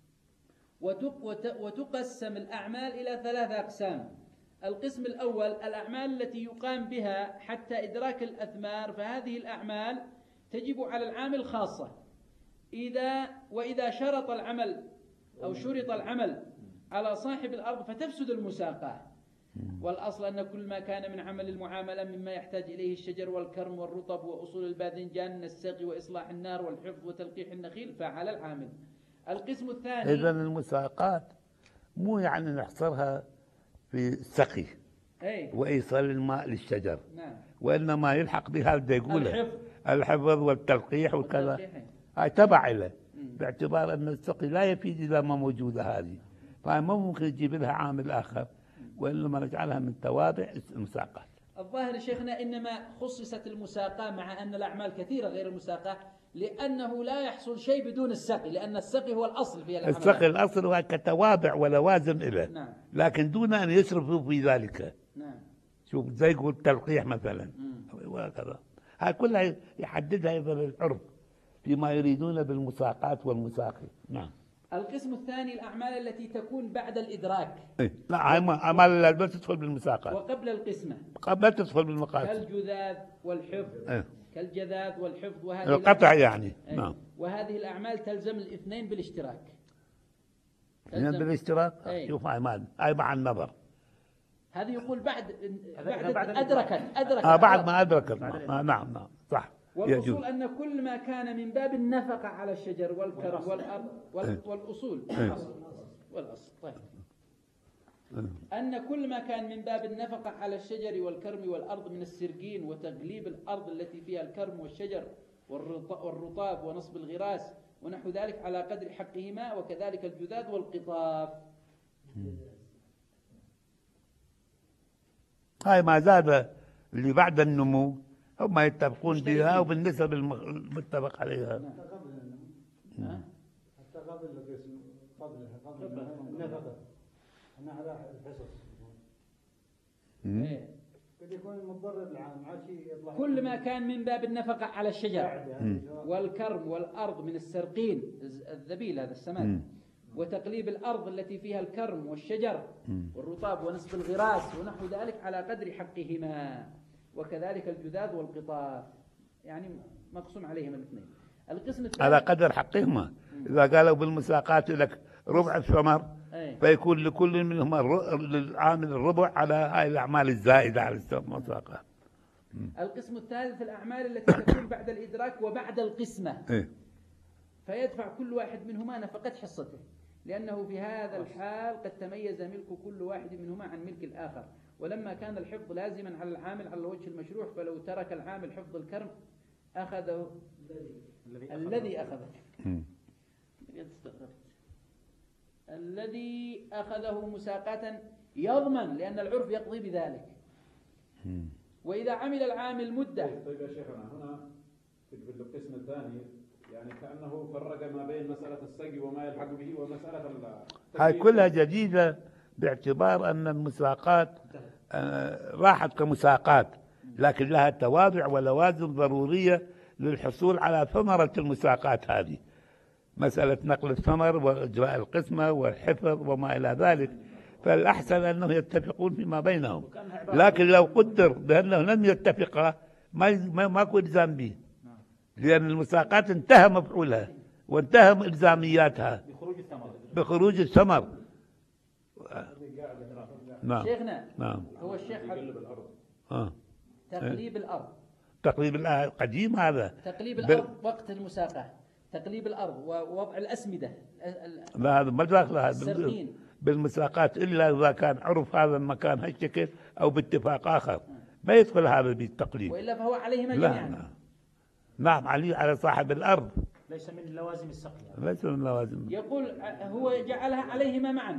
وتقسم الأعمال إلى ثلاثة أقسام. القسم الأول الأعمال التي يقام بها حتى إدراك الأثمار، فهذه الأعمال تجب على العامل خاصة. إذا وإذا شرط العمل أو شرط العمل على صاحب الأرض فتفسد المساقاة. والأصل أن كل ما كان من عمل المعاملة مما يحتاج إليه الشجر والكرم والرطب وأصول الباذنجان من السقي وإصلاح النار والحفظ وتلقيح النخيل فعلى العامل. القسم الثاني
إذا المساقات مو يعني نحصرها في السقي
أي.
وإيصال الماء للشجر،
نعم.
وإنما يلحق بها بده يقوله
الحفظ.
الحفظ والتلقيح وكذا، هاي تبع له، باعتبار أن السقي لا يفيد إذا ما موجودة هذه، فما ممكن تجيب لها عامل آخر، وإنما نجعلها من توابع المساقات.
الظاهر شيخنا إنما خصصت المساقاة مع أن الأعمال كثيرة غير المساقاة، لأنه لا يحصل شيء بدون السقي، لأن السقي هو الأصل في الأعمال.
السقي الأصل هو كتوابع ولوازم له.
نعم.
لكن دون أن يسرفوا في ذلك.
نعم.
شوف زي يقول التلقيح مثلا وهكذا، هاي كلها يحددها أيضا العرف فيما يريدون بالمساقات والمساقي. نعم.
القسم الثاني الأعمال التي تكون بعد الإدراك.
إيه؟ لا أعمال لا تدخل بالمساقات
وقبل القسمة.
قبل تدخل بالمقاس.
كالجذاذ والحفظ.
إيه؟
كالجذاذ والحفظ وهذه
القطع يعني.
إيه؟
نعم.
وهذه الأعمال تلزم الاثنين بالاشتراك.
تلزم بالاشتراك.
إيه؟
شوف هاي مال هاي مع النظر.
هذه يقول بعد بعد,
بعد
أدركت أدركت.
آه بعد ما أدركت. آه نعم نعم صح.
والأصول أن كل ما كان من باب النفقة على الشجر والكرم والأرض والأصول والأصل. طيب. أن كل ما كان من باب النفقة على الشجر والكرم والأرض من السرقين وتقليب الأرض التي فيها الكرم والشجر والرطاب ونصب الغراس ونحو ذلك على قدر حقهما، وكذلك الجذاذ والقطاف.
هاي ما زاد اللي بعد النمو هم يتفقون بها وبالنسب المتفق عليها.
نعم.
حتى قبل القسم قبل قبل النفقة أنا على الحصص. قد يكون المتضرر العام عاشي يطلع.
كل ما كان من باب النفقة على الشجر والكرم والأرض من السرقين الذبيل هذا السماد، وتقليب الأرض التي فيها الكرم والشجر والرطاب ونصب الغراس ونحو ذلك على قدر حقهما، وكذلك الجذاذ والقطاف، يعني مقسوم عليهما الاثنين. القسم الثاني
على قدر حقهما. إذا قالوا بالمساقات لك ربع الثمر فيكون لكل منهما للعامل الربع على هاي الأعمال الزائدة على المساقات.
القسم الثالث الأعمال التي تكون بعد الإدراك وبعد القسمة.
إيه؟
فيدفع كل واحد منهما نفقة حصته، لأنه في هذا الحال قد تميز ملك كل واحد منهما عن ملك الآخر، ولما كان الحفظ لازما على العامل على الوجه المشروع، فلو ترك العامل حفظ الكرم أخذه الذي أخذه الذي أخذه مساقة يضمن، لأن العرف يقضي بذلك. وإذا عمل العامل مدة.
طيب يا شيخنا هنا في القسم الثاني يعني كأنه فرق ما بين مسألة السقي وما يلحق به ومسألة
هاي كلها جديدة، باعتبار أن المساقات راحت كمساقات، لكن لها توابع ولوازم ضرورية للحصول على ثمرة المساقات هذه، مسألة نقل الثمر وإجراء القسمة والحفظ وما إلى ذلك، فالأحسن أنه يتفقون فيما بينهم. لكن لو قدر بأنه لم يتفقا ما ماكو إلزام به، لأن المساقات انتهى مفعولها وانتهى إلزامياتها
بخروج الثمر
بخروج الثمر. نعم.
شيخنا
نعم.
هو الشيخ
تقليب الأرض.
آه.
تقليب الأرض.
تقليب الأرض قديم هذا.
تقليب الأرض ب... وقت المساقة، تقليب الأرض ووضع الأسمدة.
لا هذا ما داخلها بالمساقات إلا إذا كان عرف هذا المكان هالشكل أو باتفاق آخر، ما يدخل هذا بالتقليد.
وإلا فهو عليهما
لا
جميعا.
لا. نعم عليه على صاحب الأرض.
ليس من لوازم السقي.
ليس من لوازم.
يقول هو جعلها عليهما معا.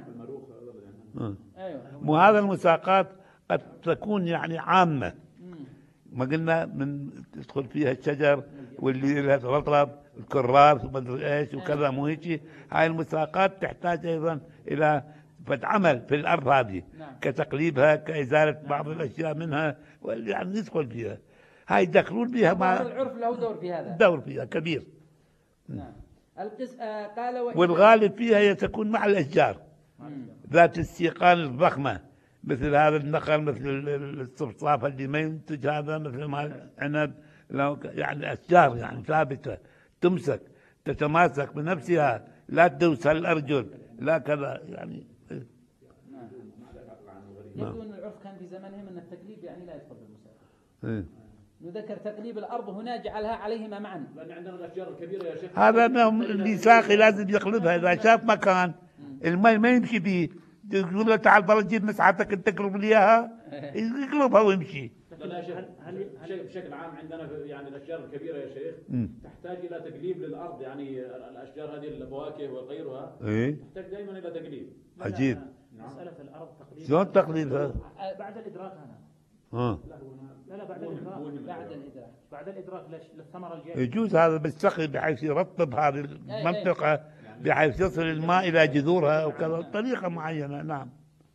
أيوه. وهذا المساقات قد تكون يعني عامة. ما قلنا من تدخل فيها الشجر واللي لها رطب الكراث وما ادري ايش وكذا، مو هيك؟ هاي المساقات تحتاج ايضا الى عمل في الارض هذه. نعم. كتقليبها، كازاله بعض الاشياء منها، يعني ندخل فيها. هاي يدخلون بها
مع العرف له دور في هذا.
دور فيها كبير.
نعم. القس... آه قال
والغالب فيها هي تكون مع الاشجار ذات السيقان الضخمه، مثل هذا النخل، مثل الصفصاف اللي ما ينتج هذا، مثل ما العنب، يعني اشجار يعني ثابته تمسك تتماسك بنفسها، لا تدوس الارجل لا كذا يعني.
نعم. يبدو ان العرف كان في زمانهم ان التقليب يعني لا يدخل بالمساقات. نذكر تقليب الارض هنا جعلها عليهما معا.
لان عندنا الاشجار الكبيره يا شيخ،
هذا اللي ساقي لازم يقلبها، اذا شاف مكان الماء ما يمشي فيه يقول له تعال بلا تجيب مسحتك انت تقلب لي اياها، يقلبها ويمشي.
لا لا شيخ، بشكل عام عندنا يعني الاشجار الكبيره يا شيخ م. تحتاج الى تقليب للارض، يعني الاشجار هذه الفواكه وغيرها
ايه؟
تحتاج دائما الى تقليب.
عجيب.
مساله الارض تقليب.
شلون تقليبها؟
بعد الادراك انا.
اه
لا لا بعد الادراك. بعد الادراك بعد الادراك للثمره الجايه.
يجوز هذا بالسقي بحيث يرطب هذه المنطقه بحيث يصل الماء الى جذورها وكذا طريقه معينه. نعم.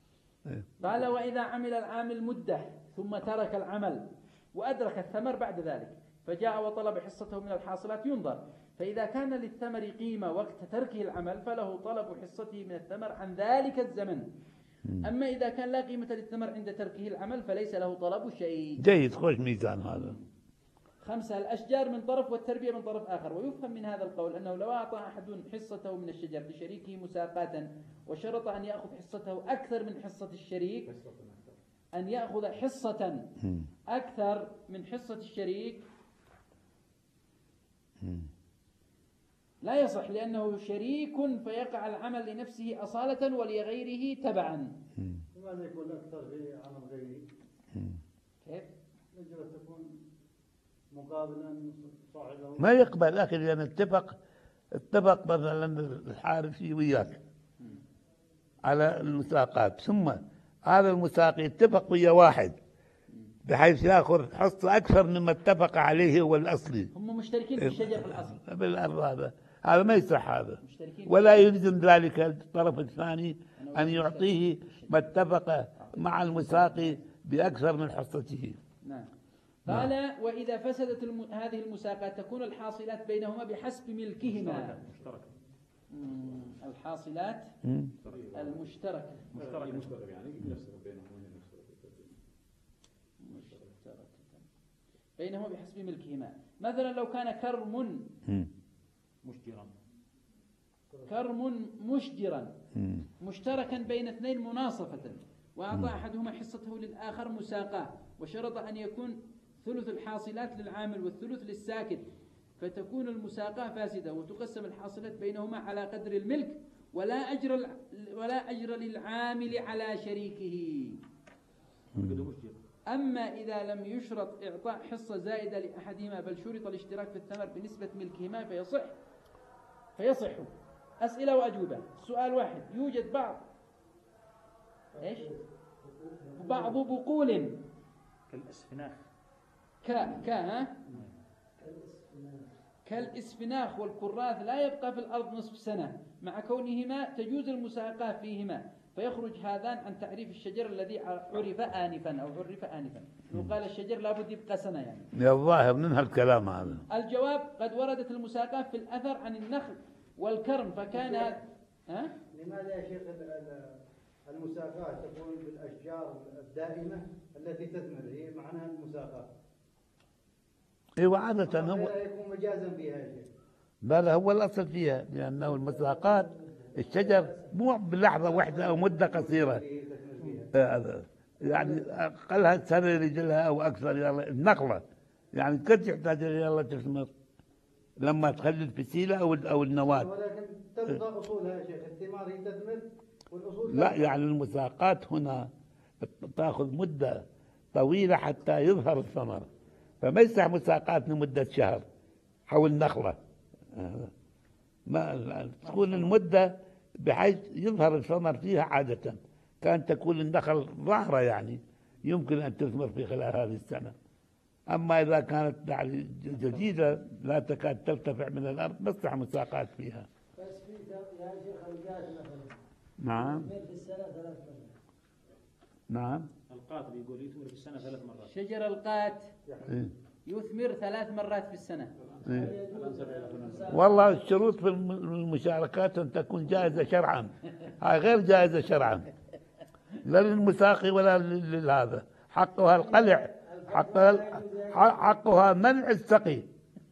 قال وإذا عمل العامل مدة ثم ترك العمل وأدرك الثمر بعد ذلك فجاء وطلب حصته من الحاصلات ينظر، فإذا كان للثمر قيمة وقت تركه العمل فله طلب حصته من الثمر عن ذلك الزمن. أما إذا كان لا قيمة للثمر عند تركه العمل فليس له طلب شيء.
جيد، خوش ميزان هذا.
خمسة، الأشجار من طرف والتربية من طرف آخر. ويفهم من هذا القول أنه لو أعطى أحد حصته من الشجر لشريكه مساقاة وشرط أن يأخذ حصته أكثر من حصة الشريك أن يأخذ حصة أكثر من حصة الشريك لا يصح، لأنه شريك فيقع العمل لنفسه أصالة ولغيره تبعا.
لماذا يكون أكثر في عمل غيره؟
كيف؟
يجب أن تكون مقابلا صاحبه
ما يقبل أخي، لأن اتفق اتفق مثلا الحارثي وياك على المساقات، ثم هذا المساقي اتفق ويا واحد بحيث ياخذ حصه اكثر مما اتفق عليه هو الاصلي.
هم مشتركين في الشجر في الاصل.
بالارض هذا هذا ما يصح هذا، ولا يلزم ذلك الطرف الثاني ان يعطيه ما اتفق مع المساقي باكثر من حصته.
نعم. قال وإذا فسدت الم... هذه المساقات تكون الحاصلات بينهما بحسب ملكهما.
مشتركة.
الحاصلات
مم.
المشتركة
مشتركة مشتركة يعني بينهما
بينهما بحسب ملكهما. مثلا لو كان كرم
مشجرا
كرم مشجرا مشتركا بين اثنين مناصفة، وأعطى أحدهما حصته للآخر مساقاه وشرط أن يكون ثلث الحاصلات للعامل والثلث للساكن، فتكون المساقاه فاسدة وتقسم الحاصلات بينهما على قدر الملك ولا أجر ولا أجر للعامل على شريكه. أما إذا لم يشرط إعطاء حصة زائدة لأحدهما بل شرط الاشتراك في الثمر بنسبة ملكهما فيصح فيصح. أسئلة وأجوبة. سؤال واحد، يوجد بعض إيش؟ بعض بقول
كالاسفناخ
ك ك ها كالاسفناخ والكراث لا يبقى في الأرض نصف سنة مع كونهما تجوز المساقاه فيهما، فيخرج هذان عن تعريف الشجر الذي عرف آنفا أو عرف آنفا. وقال الشجر لابد يبقى سنة يعني.
يا الظاهر من هالكلام هذا.
الجواب قد وردت المساقاه في الأثر عن النخل والكرم فكان ها؟
لماذا يا شيخ المساقاه تكون بالأشجار الدائمة التي تثمر، هي معناها المساقاه؟
ايوه عادة هو
يكون مجازا فيها يا شيخ.
لا لا هو الأصل فيها، لأنه المساقات الشجر مو بلحظة واحدة أو مدة قصيرة، يعني أقلها سنة رجلها أو أكثر. يلا النقلة يعني قد يحتاج يلا تثمر لما تخلي الفسيلة أو أو النواة.
ولكن تبقى أصولها يا شيخ، الثمار هي تثمر والأصول
لا يعني المساقات هنا تأخذ مدة طويلة حتى يظهر الثمر، فما يصح مساقات لمدة شهر حول نخلة، ما تكون المدة بحيث يظهر الثمر فيها. عادة كانت تكون النخل ظاهرة يعني يمكن أن تثمر في خلال هذه السنة. أما إذا كانت يعني جديدة لا تكاد ترتفع من الأرض ما يصح مساقات فيها.
بس في يا شيخ القات مثلا
نعم
في السنة ثلاث مرات.
نعم
القات بيقول يثمر في السنة ثلاث مرات.
شجر القات
إيه؟
يثمر ثلاث مرات في السنة.
إيه؟ والله الشروط في الم- المشاركات أن تكون جائزة شرعا، هاي غير جائزة شرعا، لا للمساقي ولا لل- لهذا. حقها القلع، حقها حقها منع السقي.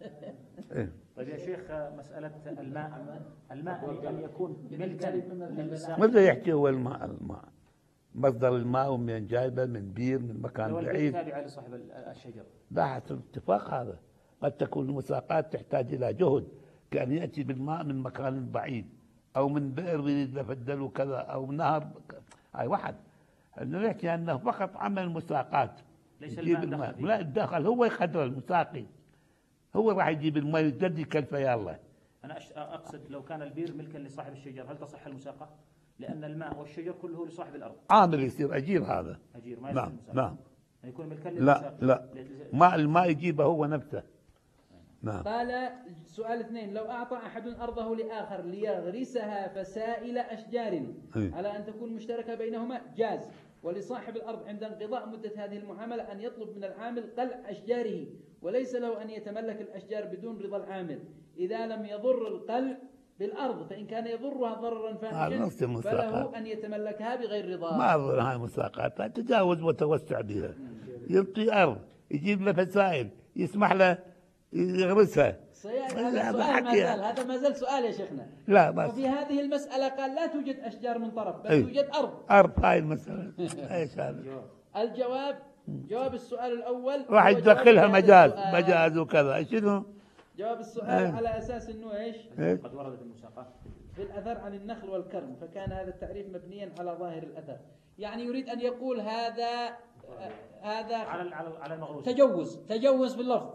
إيه؟
طيب يا شيخ، مسألة الماء الماء أن يكون ملكا للساقي.
ماذا يحكي هو الماء؟ الماء مصدر الماء ومن جايبه من بير من مكان
لو البير
بعيد،
تابعة لصاحب الشجر.
لا حسب اتفاق هذا. قد تكون المساقات تحتاج إلى جهد، كأن يأتي بالماء من مكان بعيد أو من بئر يريد يفدل كذا أو من نهر، هاي واحد. نحكي أنه فقط عمل مساقات،
ليس
يجيب
الماء
الماء
دخل فيه.
لا الدخل هو يقدر المساقي، هو راح يجيب الماء يجدي كلفه يا الله.
أنا أش- أقصد لو كان البير ملكا لصاحب الشجر هل تصح المساقة؟ لأن الماء والشجر كله لصاحب الأرض.
عامل يصير أجير هذا.
أجير ما يصير
نعم
المساقة.
نعم
أن يكون ملكا
لا
للمساقي.
لا
ل-
ما الماء يجيبه هو نفسه. نعم
قال سؤال اثنين: لو أعطى أحد أرضه لآخر ليغرسها فسائل أشجار
إيه.
على أن تكون مشتركة بينهما جاز، ولصاحب الأرض عند انقضاء مدة هذه المعاملة أن يطلب من العامل قلع أشجاره، وليس له أن يتملك الأشجار بدون رضا العامل إذا لم يضر القلع بالأرض، فإن كان يضرها ضررا
هذا نفس
فاحشا
المساقات.
فله أن يتملكها بغير رضاه.
ما أظن هاي مساقات، تجاوز وتوسع بها. يعطي أرض يجيب له فسائل يسمح له يغرسها.
سيأتي
لا،
هذا السؤال
بحكي
ما زال،
يعني.
هذا ما زال سؤال يا شيخنا.
لا بس
وفي هذه المسألة قال لا توجد أشجار من طرف، بل
أي.
توجد أرض.
أرض هاي المسألة. ايش هذا؟
الجواب جواب السؤال الأول
راح
هو جواب
يدخلها
هذا
مجاز
السؤال.
مجاز وكذا شنو؟
جواب السؤال
أي.
على أساس أنه إيش؟
إيش؟
قد وردت المساقة.
في الأثر عن النخل والكرم، فكان هذا التعريف مبنيا على ظاهر الأثر. يعني يريد أن يقول هذا آه، هذا
على على على المغروس.
تجوز تجوز باللفظ.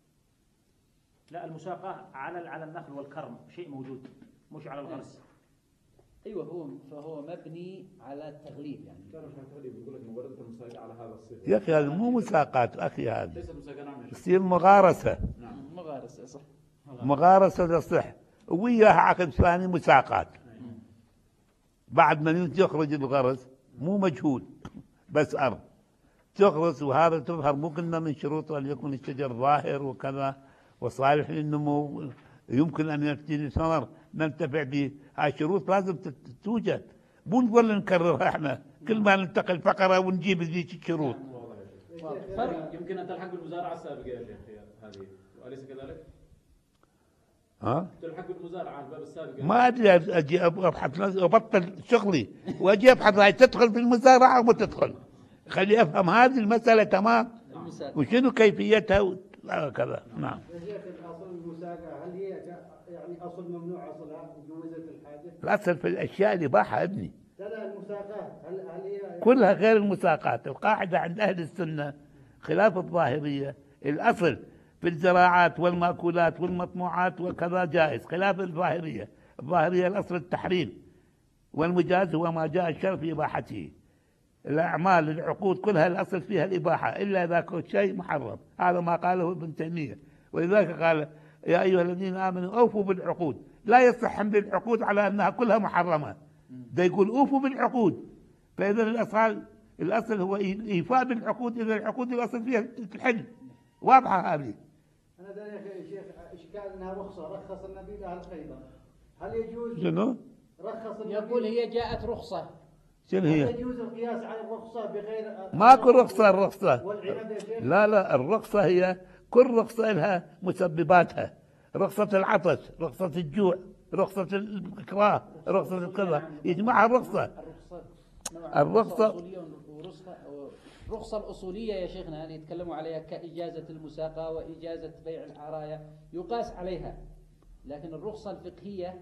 لا، المساقة على على النخل والكرم شيء موجود مش على الغرس.
أيوه هو فهو مبني على التغليب يعني.
كان مش تغليب يقول لك مجرد المساقة على هذا الصفة.
يا أخي هذا مو مساقات أخي، هذه
ليس مساقة نعم يا شيخ.
تصير مغارسة.
مغارسة صح.
مغارسة تصح وياها عقد ثاني مساقات. بعد ما يخرج الغرس مو مجهود بس أرض تغرس، وهذا تظهر مو قلنا من شروطه أن يكون الشجر ظاهر وكذا وصالح للنمو يمكن أن يأتي ثمر ننتفع به. هاي شروط لازم تت- توجد، مو نظل نكررها احنا كل ما ننتقل فقرة ونجيب ذيك الشروط.
فرق.
يمكن أن تلحق بالمزارعة السابقة يا شيخ هذه، أليس كذلك؟
ها؟
تلحق بالمزارعة الباب السابقة.
ما ادري اجي ابحث ابطل شغلي واجي ابحث هاي تدخل في المزارعه او ما تدخل. خلي افهم هذه المساله تمام
المساق.
وشنو كيفيتها وكذا. نعم.
يا شيخ الاصل المساقة هل هي يعني اصل ممنوع اصلها جوزت الحاجه؟
الاصل في الاشياء الاباحه ابني،
لا لا المساقات هل هل هي
كلها غير المساقات. القاعده عند اهل السنه خلاف الظاهريه، الاصل في الزراعات والمأكولات والمطموعات وكذا جائز، خلاف الظاهريه. الظاهريه الاصل التحريم، والمجاز هو ما جاء الشرع في اباحته. الأعمال العقود كلها الأصل فيها الإباحة إلا إذا كان شيء محرم، هذا ما قاله ابن تيمية. ولذلك قال يا أيها الذين آمنوا أوفوا بالعقود، لا يصح حمل العقود على أنها كلها محرمة، ده يقول أوفوا بالعقود. فإذا الأصل الأصل هو إيفاء بالعقود، إذا العقود الأصل فيها الحل، واضحة هذه.
انا ده يا شيخ اشكال انها رخصه رخص النبي لها الخيبه، هل يجوز
شنو؟
رخص النبي؟
يقول هي جاءت رخصة.
شنو
هل
هي؟
يجوز القياس على الرخصه بغير
ماكو رخصة. الرخصة
والعنب يا شيخ؟
لا لا، الرخصة هي كل رخصة لها مسبباتها. رخصة العطش، رخصة الجوع، رخصة الإكراه، رخصة كذا، يجمعها الرخصة.
الرخصة نوع
الرخصة-
أصولية ورخصة الرخصة الأصولية يا شيخنا اللي يتكلموا عليها كإجازة المساقة وإجازة بيع العرايا يقاس عليها، لكن الرخصة الفقهية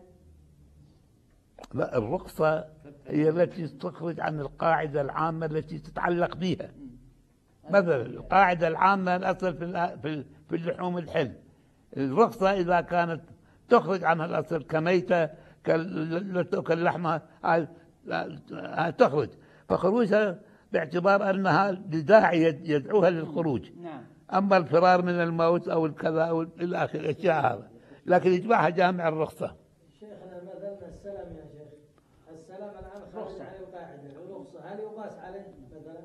لا، الرخصة هي التي تخرج عن القاعدة العامة التي تتعلق بها. مثلا القاعدة العامة الأصل في في في اللحوم الحل، الرخصة إذا كانت تخرج عنها الأصل كميتة كاللحمة تخرج، فخروجها باعتبار أنها لداعي يدعوها للخروج.
نعم.
أما الفرار من الموت أو الكذا أو إلى آخر الأشياء هذا، لكن يتبعها جامع الرخصة.
شيخنا مثلا السلام يا شيخ، السلام الآن خرج عليه قاعدة الرخصة، هل يقاس عليه مثلا؟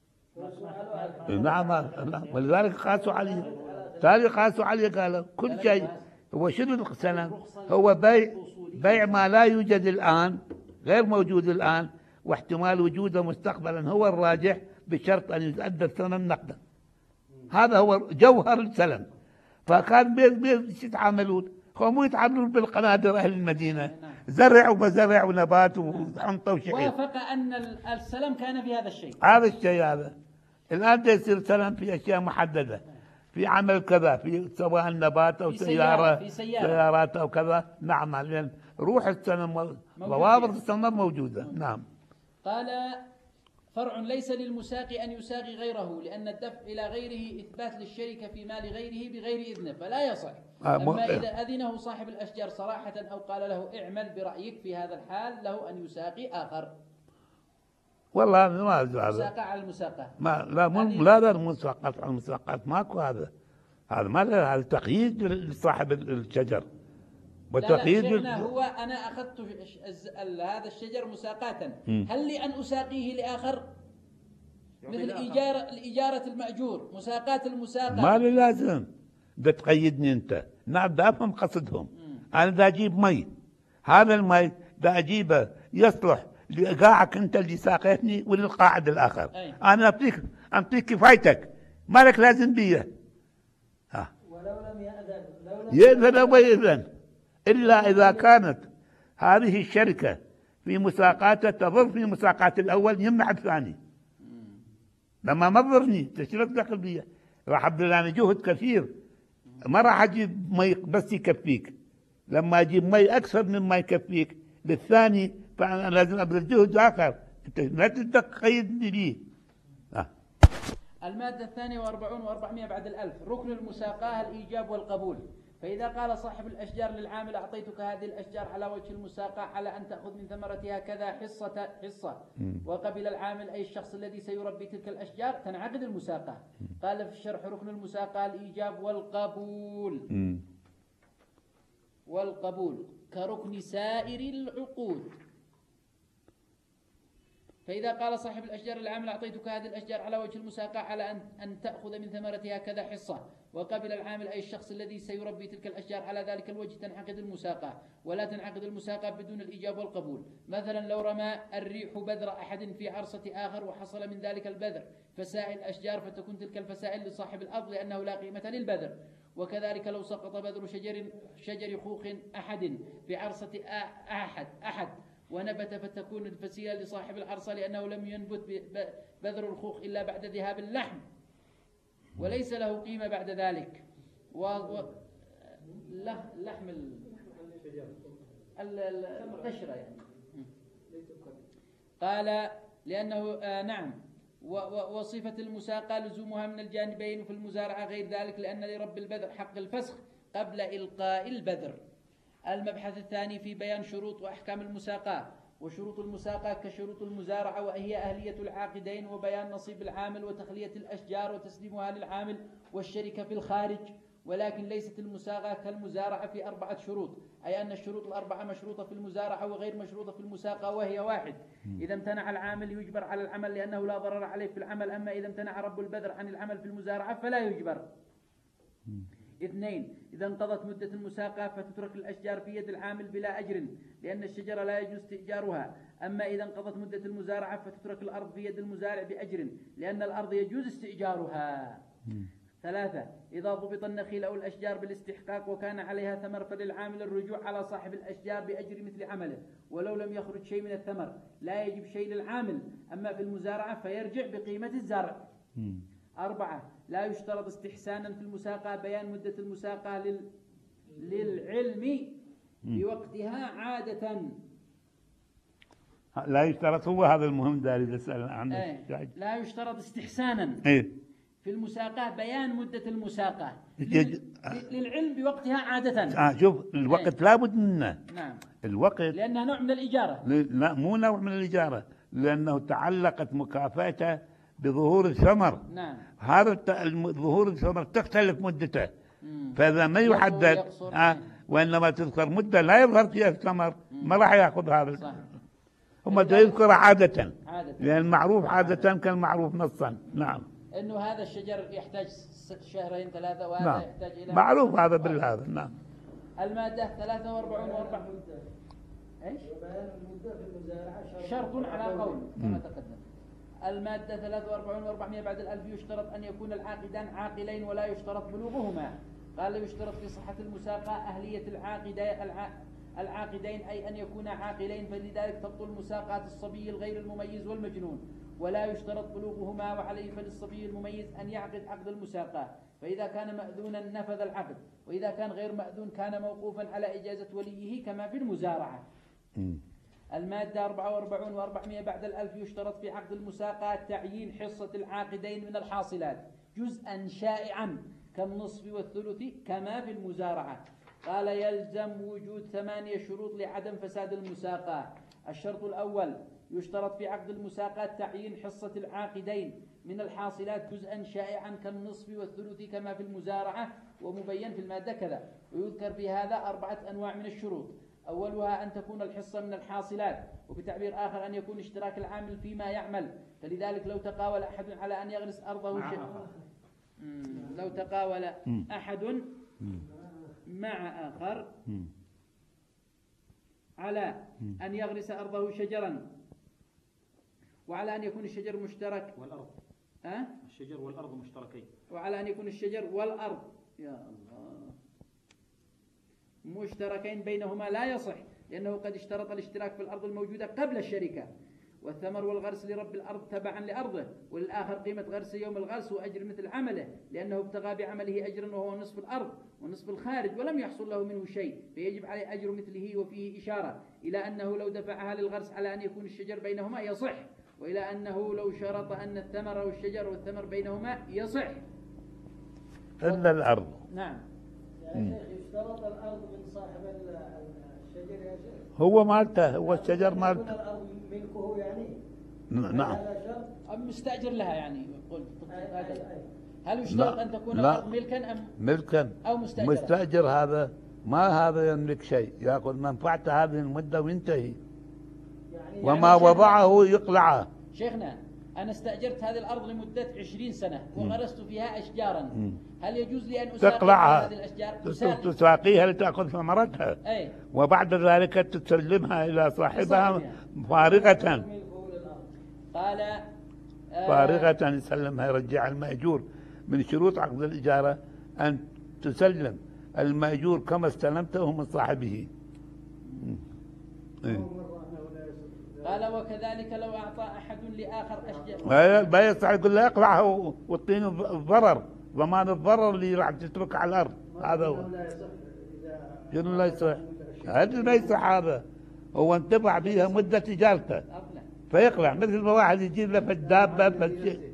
نعم، ولذلك قاسوا عليه، تالي قاسوا عليه قالوا كل شيء. هو شنو السلام؟ هو بيع بيع ما لا يوجد الآن، غير موجود الآن، واحتمال وجوده مستقبلا هو الراجح، بشرط أن يؤدى الثمن نقدا. هذا هو جوهر السلم. فكان بيش يتعاملون؟ هم مو يتعاملون بالقنادر أهل المدينة، زرع ومزرع ونبات وحنطة وشعير.
وافق أن السلم كان في هذا الشيء.
هذا الشيء هذا الآن يصير سلم في أشياء محددة، في عمل كذا، في سواء نبات أو
في
سيارة,
في سيارة
سيارات أو كذا. نعم، لأن روح السلم ضوابط السلم موجودة. نعم.
قال فرع ليس للمساقي أن يساقي غيره، لأن الدفع إلى غيره إثبات للشركة في مال غيره بغير إذنه فلا يصح. أما إذا أذنه صاحب الأشجار صراحة أو قال له اعمل برأيك في هذا الحال، له أن يساقي آخر.
والله ما هذا
مساقة على المساقة.
ما لا مو لا لا المساقات على المساقات ماكو. هذا هذا ما له، هذا تقييد لصاحب الشجر
وتقييد. لا لا هو أنا أخذت هذا الشجر مساقاة، هل لي أن أساقيه لآخر؟ مثل إجارة الإجارة المأجور، مساقات المساقة
ما له لازم. ده تقيدني أنت. نعم، ده أفهم قصدهم. أنا دا أجيب مي، هذا المي دا أجيبه يصلح لقاعك أنت اللي ساقيتني وللقاعد الآخر.
أي.
أنا أعطيك أعطيك كفايتك، مالك لازم بيه. ها.
ولو لم يأذن لو لم
يأذن أو ما يأذن، إلا إذا كانت هذه الشركة في مساقاته تضر في مساقات الأول يمنع الثاني. لما ما تضرني تشرك دخل بيه، راح أبذل أنا جهد كثير، ما راح أجيب مي بس يكفيك. لما أجيب مي أكثر مما يكفيك للثاني فأنا لازم أبذل جهد آخر، أنت لا تقيدني به. آه.
المادة الثانية وأربعون وأربعمائة بعد الألف. ركن المساقاة الإيجاب والقبول. فإذا قال صاحب الأشجار للعامل أعطيتك هذه الأشجار على وجه المساقاة على أن تأخذ من ثمرتها كذا حصة حصة، وقبل العامل أي الشخص الذي سيربي تلك الأشجار، تنعقد المساقاة. قال في الشرح ركن المساقاة الإيجاب والقبول. والقبول كركن سائر العقود. فإذا قال صاحب الأشجار للعامل أعطيتك هذه الأشجار على وجه المساقاة على أن أن تأخذ من ثمرتها كذا حصة، وقبل العامل أي الشخص الذي سيربي تلك الأشجار على ذلك الوجه، تنعقد المساقاة. ولا تنعقد المساقاة بدون الإيجاب والقبول. مثلا لو رمى الريح بذر أحد في عرصة آخر وحصل من ذلك البذر فسائل الأشجار، فتكون تلك الفسائل لصاحب الأرض لأنه لا قيمة للبذر. وكذلك لو سقط بذر شجر شجر خوخ أحد في عرصة أحد أحد ونبت، فتكون الفسيلة لصاحب العرصة لأنه لم ينبت بذر الخوخ إلا بعد ذهاب اللحم، وليس له قيمة بعد ذلك. و... و... لحم القشرة يعني. قال لأنه آه نعم. وصفة المساقة لزومها من الجانبين، وفي المزارعة غير ذلك، لأن لرب البذر حق الفسخ قبل إلقاء البذر. المبحث الثاني في بيان شروط وأحكام المساقاة. وشروط المساقاة كشروط المزارعة، وهي أهلية العاقدين، وبيان نصيب العامل، وتخلية الأشجار، وتسليمها للعامل والشركة في الخارج. ولكن ليست المساقاة كالمزارعة في أربعة شروط، أي أن الشروط الأربعة مشروطة في المزارعة وغير مشروطة في المساقاة، وهي: واحد، إذا امتنع العامل يجبر على العمل لأنه لا ضرر عليه في العمل، أما إذا امتنع رب البذر عن العمل في المزارعة فلا يجبر. اثنين، إذا انقضت مدة المساقاة فتترك الأشجار في يد العامل بلا أجر، لأن الشجرة لا يجوز استئجارها. أما إذا انقضت مدة المزارعة فتترك الأرض في يد المزارع بأجر، لأن الأرض يجوز استئجارها. ثلاثة، إذا ضبط النخيل أو الأشجار بالاستحقاق وكان عليها ثمر فللعامل الرجوع على صاحب الأشجار بأجر مثل عمله، ولو لم يخرج شيء من الثمر لا يجب شيء للعامل. أما في المزارعة فيرجع بقيمة الزرع. أربعة، لا يشترط استحسانا في المساقاة بيان مدة المساقاة لل... للعلم بوقتها عادة.
لا يشترط، هو هذا المهم داري يسأل عنه.
ايه. لا يشترط استحسانا
ايه.
في المساقاة بيان مدة المساقاة
يج-
للعلم بوقتها عادة.
آه شوف الوقت لابد منه.
نعم.
الوقت
لأنها نوع من الإجارة.
ل- لا مو نوع من الإجارة، لأنه تعلقت مكافأته بظهور الثمر.
نعم.
هذا الت- الم- ظهور الثمر تختلف مدته،
مم.
فإذا ما
يطول
يحدد
يقصر.
آه وإنما تذكر مدة لا يظهر فيها الثمر ما راح يأخذ هذا.
صح.
هم يذكر عادة،
عادة.
لأن المعروف عادة كالمعروف نصا. نعم
إنه هذا الشجر يحتاج س- شهرين ثلاثة وهذا
نعم
يحتاج إلى
معروف هذا بالهذا. نعم.
المادة ثلاثة وأربعون وأربع إيش؟
بيان المدة في المزارعة
شرط على قول كما تقدم. المادة ثلاثة وأربعون وأربعمائة بعد الألف يشترط أن يكون العاقدان عاقلين ولا يشترط بلوغهما. قال يشترط في صحة المساقاة أهلية العاقدين الع... العاقدين أي أن يكونا عاقلين، فلذلك تبطل مساقاة الصبي الغير المميز والمجنون، ولا يشترط بلوغهما، وعليه فللصبي المميز أن يعقد عقد المساقاة، فإذا كان مأذونا نفذ العقد، وإذا كان غير مأذون كان موقوفا على إجازة وليه كما في المزارعة. المادة أربعة وأربعون وأربعمائة بعد الألف يشترط في عقد المساقاة تعيين حصة العاقدين من الحاصلات جزءا شائعا كالنصف والثلث كما في المزارعة. قال يلزم وجود ثمانية شروط لعدم فساد المساقاة. الشرط الأول يشترط في عقد المساقاة تعيين حصة العاقدين من الحاصلات جزءا شائعا كالنصف والثلث كما في المزارعة، ومبين في المادة كذا. ويذكر في هذا أربعة أنواع من الشروط. أولها أن تكون الحصة من الحاصلات، وبتعبير آخر أن يكون اشتراك العامل فيما يعمل، فلذلك لو تقاول أحد على أن يغرس أرضه ش... لو تقاول أحد مع آخر على أن يغرس أرضه شجرا، وعلى أن يكون الشجر مشترك
والأرض
أه؟
الشجر والأرض مشتركين،
وعلى أن يكون الشجر والأرض يا الله مشتركين بينهما لا يصح، لأنه قد اشترط الاشتراك في الأرض الموجودة قبل الشركة. والثمر والغرس لرب الأرض تبعا لأرضه، وللآخر قيمة غرس يوم الغرس وأجر مثل عمله، لأنه ابتغى بعمله أجرا وهو نصف الأرض ونصف الخارج ولم يحصل له منه شيء، فيجب عليه أجر مثله. وفيه إشارة إلى أنه لو دفعها للغرس على أن يكون الشجر بينهما يصح، وإلى أنه لو شرط أن الثمر والشجر والثمر بينهما يصح
إلا الأرض.
نعم.
يا شيخ يشترط الأرض من صاحب الشجر يا شيخ؟
هو مالته، هو الشجر
يكون
مالته.
الأرض ملكه يعني؟
نعم.
هذا شرط؟
أم مستأجر لها يعني قلت
أي- أي- أي.
هل يشترط
لا.
أن تكون
لا.
الأرض ملكا أم
ملكا
أو مستأجرا؟
مستأجر هذا ما هذا يملك شيء، يأخذ منفعته هذه المدة وينتهي،
يعني
وما
يعني
وضعه يقلعه.
شيخنا أنا استأجرت هذه الأرض لمدة عشرين سنة وغرست فيها أشجارا، هل يجوز لي أن أساقي
تقلعها،
هذه الأشجار؟
تس-
أساقي.
تساقيها لتأخذ ثمرتها،
أي
وبعد ذلك تسلمها إلى صاحبها
صاحبها.
فارغة.
ملكه للأرض.
قال آه
فارغة يسلمها، يرجع المأجور. من شروط عقد الإجارة أن تسلم المأجور كما استلمته من صاحبه. إيه.
قال وكذلك لو أعطى أحد لآخر أشجار.
ما ما يصح يقول له اقلعها واعطيني الضرر، ضمان الضرر اللي راح تترك على الارض. هذا هو
لا يصح إذا
شنو لا يصح؟ هذا ما يصح. هذا هو انتفع بها مدة إجارته
أقلع.
فيقلع، مثل ما واحد يجيب له في الدابة في الشيء.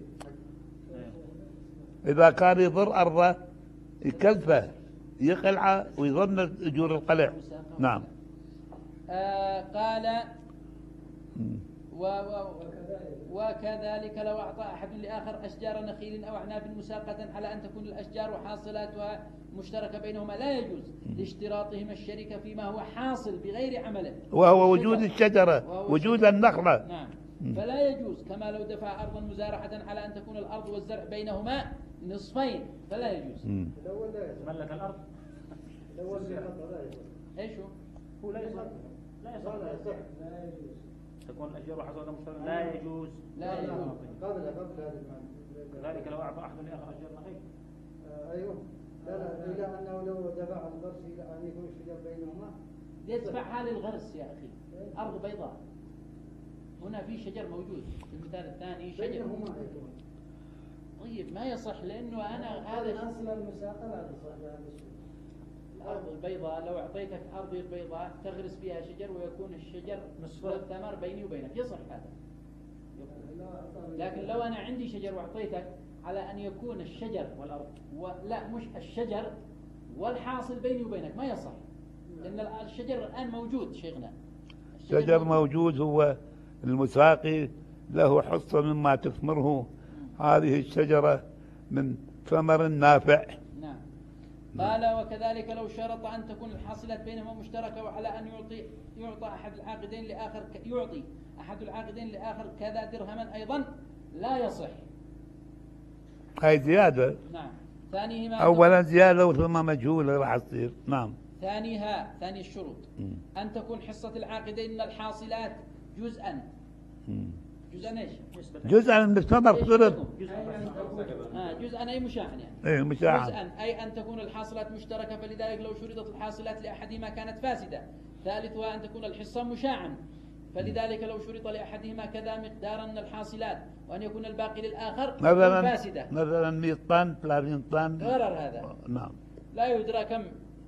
إذا كان يضر أرضه يكلفه يقلعه ويظن أجور القلع. نعم.
آه قال و و وكذلك لو أعطى أحد لآخر أشجار نخيل أو أعناب مساقة على أن تكون الأشجار وحاصلاتها مشتركة بينهما لا يجوز لاشتراطهما الشركة فيما هو حاصل بغير عمله،
وهو وجود الشجرة،
وهو
وجود
الشجرة.
النخلة.
نعم. فلا يجوز، كما لو دفع أرضا مزارعة على أن تكون الأرض والزرع بينهما نصفين فلا يجوز.
مم.
الأول لا يصح.
ملك الأرض
الأول لا يصح.
ايش هو؟
هو لا يصح لا يصح
لا يصح.
لا يجوز.
تكون الأشجار وحصولها مشتركة لا يجوز.
لا يجوز.
قبل قبل هذا المعنى.
كذلك لو أعطى أحد لآخر أشجار نخيل
آه، أيوه. لا لا إلى أنه لو دفع الغرس إلى أن يكون الشجر بينهما.
يدفعها للغرس يا أخي، أرض بيضاء، هنا في شجر موجود، في المثال الثاني شجر.
بينهما يكون.
طيب ما يصح لأنه أنا هذا
هذا أصل المساقة لا تصح بهذا الشيء.
الأرض البيضاء لو أعطيتك أرضي البيضاء تغرس فيها شجر ويكون الشجر
نصف.
والثمر بيني وبينك، يصح هذا.
لا أعطى-
لكن لو أنا عندي شجر وأعطيتك على أن يكون الشجر والأرض ولا مش الشجر والحاصل بيني وبينك ما يصح، لأن الشجر الآن موجود شيخنا.
الشجر موجود، هو المساقي له حصة مما تثمره هذه الشجرة من ثمر نافع.
نعم. قال وكذلك لو شرط أن تكون الحاصلات بينهما مشتركة وعلى أن يعطي يعطى أحد العاقدين لآخر يعطي أحد العاقدين لآخر كذا درهما أيضا لا يصح.
هاي زيادة.
نعم. ثانيهما
أولا زيادة وثم مجهولة راح تصير. نعم.
ثانيها ثاني الشروط أن تكون حصة العاقدين من الحاصلات جزءا. جزءا ايش؟
جزءا من الثمر فرض.
آه جزءا أي مشاعا يعني.
ايه مشاعا.
جزءا أي أن تكون الحاصلات مشتركة، فلذلك لو شرطت الحاصلات لأحدهما كانت فاسدة. ثالثها أن تكون الحصة مشاعا، فلذلك لو شرط لأحدهما كذا مقدارا من الحاصلات وأن يكون الباقي للآخر
مثلا
فاسدة.
مثلا مئة طن ثلاثين طن
غرر هذا.
نعم.
لا يدرى كم.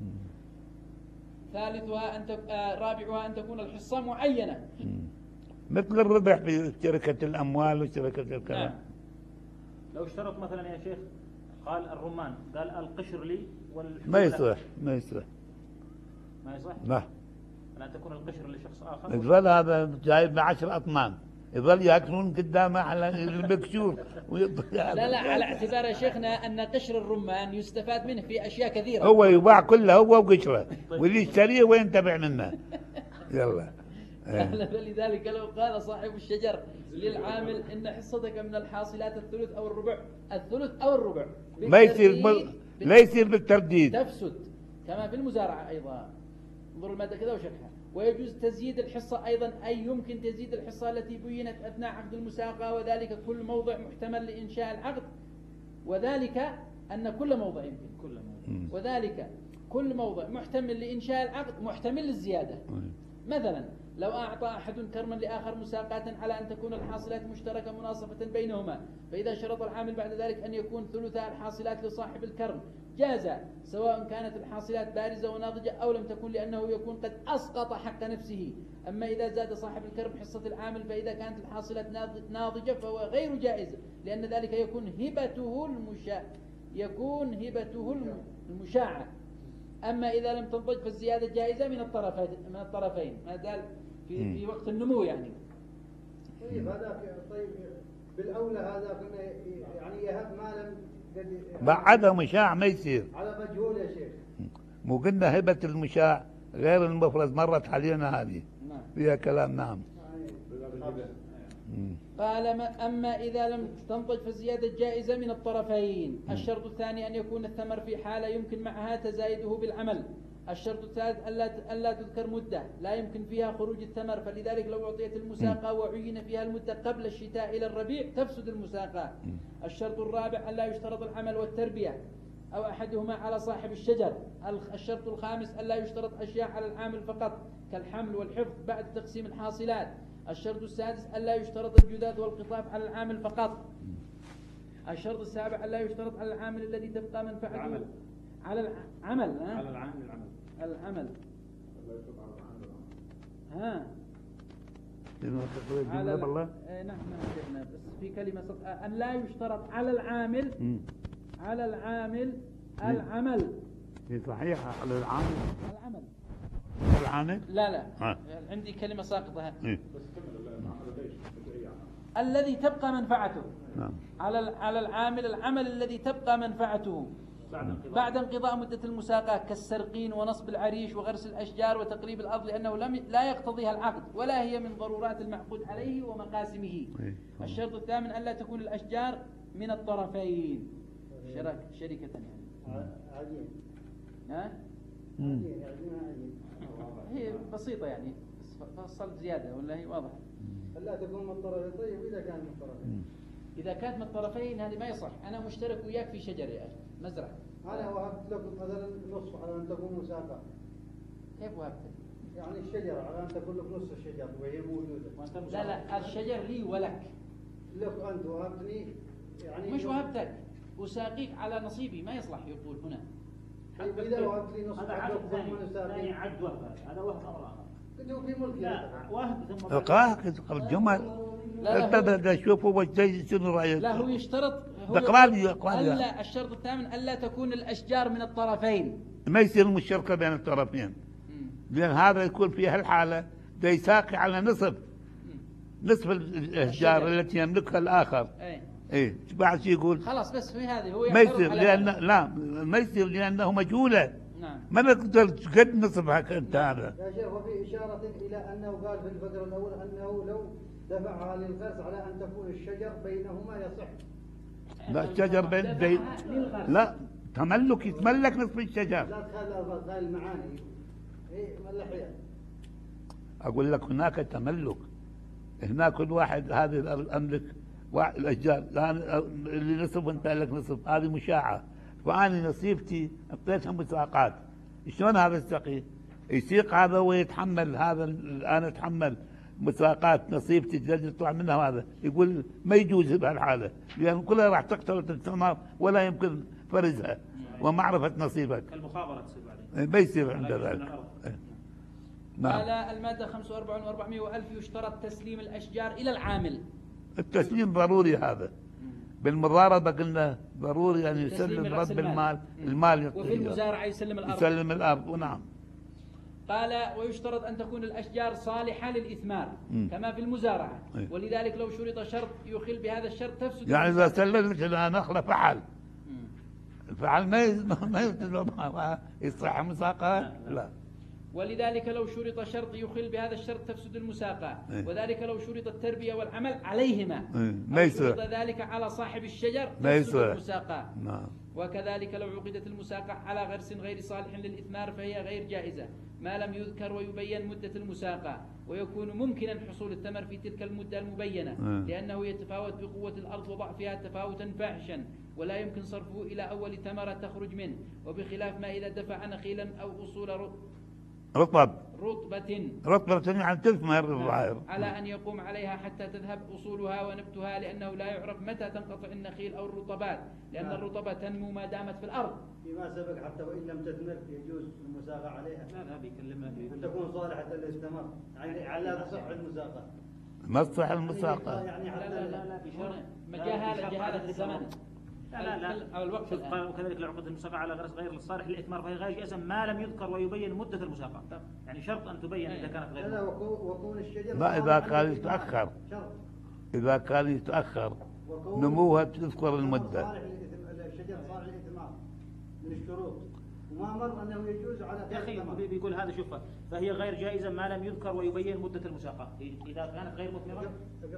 ثالثها أن تك... آه رابعها أن تكون الحصة معينة.
مثل الربح في شركة الأموال وشركة الكلام.
نعم.
لو اشترط مثلا يا شيخ قال الرمان قال القشر لي والحبوب
ما يصح ما يصح
ما يصح؟
لا.
لا تكون القشر لشخص آخر.
يظل هذا جايب بعشر أطنان يظل ياكلون قدامه على المكسور.
لا لا على اعتبار يا شيخنا أن قشر الرمان يستفاد منه في أشياء كثيرة.
هو يباع كله هو وقشره، واللي يشتريه وين تبع منه. يلا.
فلذلك لو قال صاحب الشجر للعامل إن حصتك من الحاصلات الثلث أو الربع، الثلث أو الربع
ما يصير بال... لا يصير بالترديد،
تفسد كما في المزارعة أيضا. انظر المادة كذا وشرحها. ويجوز تزييد الحصة أيضا، أي يمكن تزييد الحصة التي بينت أثناء عقد المساقة، وذلك كل موضع محتمل لإنشاء العقد، وذلك أن كل موضع يمكن كل موضع وذلك كل موضع محتمل لإنشاء العقد محتمل للزيادة. مثلا لو أعطى أحد كرما لآخر مساقات على أن تكون الحاصلات مشتركة مناصفة بينهما، فإذا شرط العامل بعد ذلك أن يكون ثلثا الحاصلات لصاحب الكرم جاز، سواء كانت الحاصلات بارزة وناضجة أو لم تكن، لأنه يكون قد أسقط حق نفسه. أما إذا زاد صاحب الكرم حصة العامل فإذا كانت الحاصلات ناضجة فهو غير جائز، لأن ذلك يكون هبته المشاع يكون هبته المشاعة. أما إذا لم تنضج فالزيادة جائزة من الطرفين من الطرفين ما زال في في وقت النمو يعني.
طيب هذا طيب بالأولى هذا كنا يعني يهب ما لم
بعدها مشاع ما يصير
على مجهول يا شيخ.
مو قلنا هبة المشاع غير المفرز مرت علينا هذه فيها كلام. نعم.
قال ما أما إذا لم تنضج فالزيادة جائزة من الطرفين. الشرط الثاني أن يكون الثمر في حالة يمكن معها تزايده بالعمل. الشرط الثالث ألا ألا تذكر مدة لا يمكن فيها خروج الثمر، فلذلك لو أعطيت المساقة وعين فيها المدة قبل الشتاء إلى الربيع تفسد المساقة. الشرط الرابع ألا يشترط العمل والتربية أو أحدهما على صاحب الشجر. الشرط الخامس ألا يشترط أشياء على العامل فقط كالحمل والحفظ بعد تقسيم الحاصلات. الشرط السادس ألا يشترط الجداد والقطاف على العامل فقط. الشرط السابع ألا يشترط على العامل الذي تبقى منفعته
العمل.
على العمل ها؟
على العامل العمل
العمل ها
على
والله آه نعم نعم بس في كلمة صدق أن لا يشترط على العامل م. على العامل العمل.
هي صحيحة على العامل
العمل
العامل
لا لا
ها.
عندي كلمة ساقطة
إيه؟
الذي تبقى منفعته.
نعم.
على على العامل العمل الذي تبقى منفعته بعد انقضاء مدة المساقة كالسرقين ونصب العريش وغرس الأشجار وتقريب الأرض، لأنه لم لا يقتضيها العقد ولا هي من ضرورات المعقود عليه ومقاسمه. الشرط الثامن ألا تكون الأشجار من الطرفين شرك شركة يعني.
عجيب.
ها؟ هي بسيطة يعني فصلت زيادة ولا هي واضحة؟
ألا تكون من الطرفين. طيب إذا كان من الطرفين
إذا كانت من الطرفين هذه ما يصح. أنا مشترك وياك في شجر يا أخي مزرعة،
أنا وهبت لكم مثلا نصف على أن تكون مساقة.
كيف وهبت؟
يعني الشجرة على أن تكون لك نص الشجر وهي موجودة.
لا لا الشجر لي ولك.
لك أنت وهبتني يعني
مش وهبتك أساقيك على نصيبي ما يصلح يقول هنا.
طيب إذا وهبت لي نصف
هذا عقد ثاني ثاني عقد وهب هذا وهب أمر آخر.
كنتوا في ملك
لا وهب ثم
القاك الجمل. لا لا شوفوا وجه شنو رأيك؟
لا هو يشترط هو
اقرأ لي
يقول
اقرأ لي
ألا الشرط الثامن ألا تكون الأشجار من الطرفين.
ما يصير مشتركة بين الطرفين، لأن هذا يكون في هالحالة ده يساقي على نصف نصف الأشجار التي يملكها الآخر.
أي.
إيه بعد شو يقول؟
خلاص بس في هذه هو
ما
يعترض
يصير
على
لأن
هذا.
لا ما يصير لأنه مجهولة.
نعم.
ما نقدر قد نصفها أنت هذا.
يا شيخ وفي إشارة إلى أنه قال في الفقرة الأول أنه لو دفعها للغرس على أن تكون الشجر بينهما يصح.
لا الشجر بين بين لا تملك يتملك نصف الشجر.
لا تخيل تخيل المعاني. إيه ملحية.
أقول لك هناك تملك، هناك كل واحد هذه الأرض أملك الأشجار، اللي نصف وأنت لك نصف، هذه مشاعة، فأنا نصيبتي أعطيتها مساقات. شلون هذا يستقي؟ يسيق هذا ويتحمل هذا، أنا أتحمل مساقات نصيبتي الذي يطلع منها هذا، يقول ما يجوز بهالحالة، لأن كلها راح تقتل الثمار ولا يمكن فرزها ومعرفة نصيبك.
المخابرة تصير بعدين.
ما يصير عند ذلك.
نعم. قال المادة خمسة وأربعين وأربعمائة وألف يشترط تسليم الأشجار إلى العامل.
التسليم ضروري هذا. بالمضاربة قلنا ضروري أن يسلم رب المال المال يعطيه.
وفي المزارعة يسلم الأرض.
يسلم الأرض ونعم.
قال ويشترط أن تكون الأشجار صالحة للإثمار م. كما في المزارعة. م. ولذلك لو شرط شرط يخل بهذا الشرط تفسد.
يعني إذا سلمت لها نخلة فحل الفحل ما ما يصح مساقها لا.
ولذلك لو شرط شرط يخل بهذا الشرط تفسد المساقة. وذلك لو شرط التربية والعمل عليهما
ما يصير.
شرط ذلك على صاحب الشجر
ما
تفسد المساقة.
نعم.
وكذلك لو عقدت المساقة على غرس غير صالح للإثمار فهي غير جائزة ما لم يذكر ويبين مدة المساقة، ويكون ممكنا حصول الثمر في تلك المدة المبينة م. لأنه يتفاوت بقوة الأرض وضعفها تفاوتا فاحشا ولا يمكن صرفه إلى أول ثمرة تخرج منه، وبخلاف ما إذا دفع نخيلا أو أصول
رطب
رطبة
رطبة يعني تثمر الظاهر
على أن يقوم عليها حتى تذهب أصولها ونبتها، لأنه لا يعرف متى تنقطع النخيل أو الرطبات، لأن الرطبة تنمو ما دامت في الأرض.
فيما سبق حتى وإن لم تثمر يجوز المساقة عليها.
لا لا بيكلمها
أن تكون صالحة للاستمرار، يعني على تصح المساقة.
ما تصح المساقة.
يعني
لا لا لا لا مجاهلة جهالة الزمان.
لا لا لا
الوقت الآن.
وكذلك لو عقد المساقة على غرس غير الصالح للإثمار فهي غير جائزة ما لم يذكر ويبين مدة المساقة. يعني شرط أن تبين إذا كانت غير.
لا وكون الشجر.
لا إذا كان يتأخر. إذا كان يتأخر نموها تذكر المدة.
الشجر صالح للإثمار من الشروط. وما مر أنه يجوز على.
يا أخي بيقول هذا شوفها فهي غير جائزة ما لم يذكر ويبين مدة المساقة إذا كانت غير مثمرة.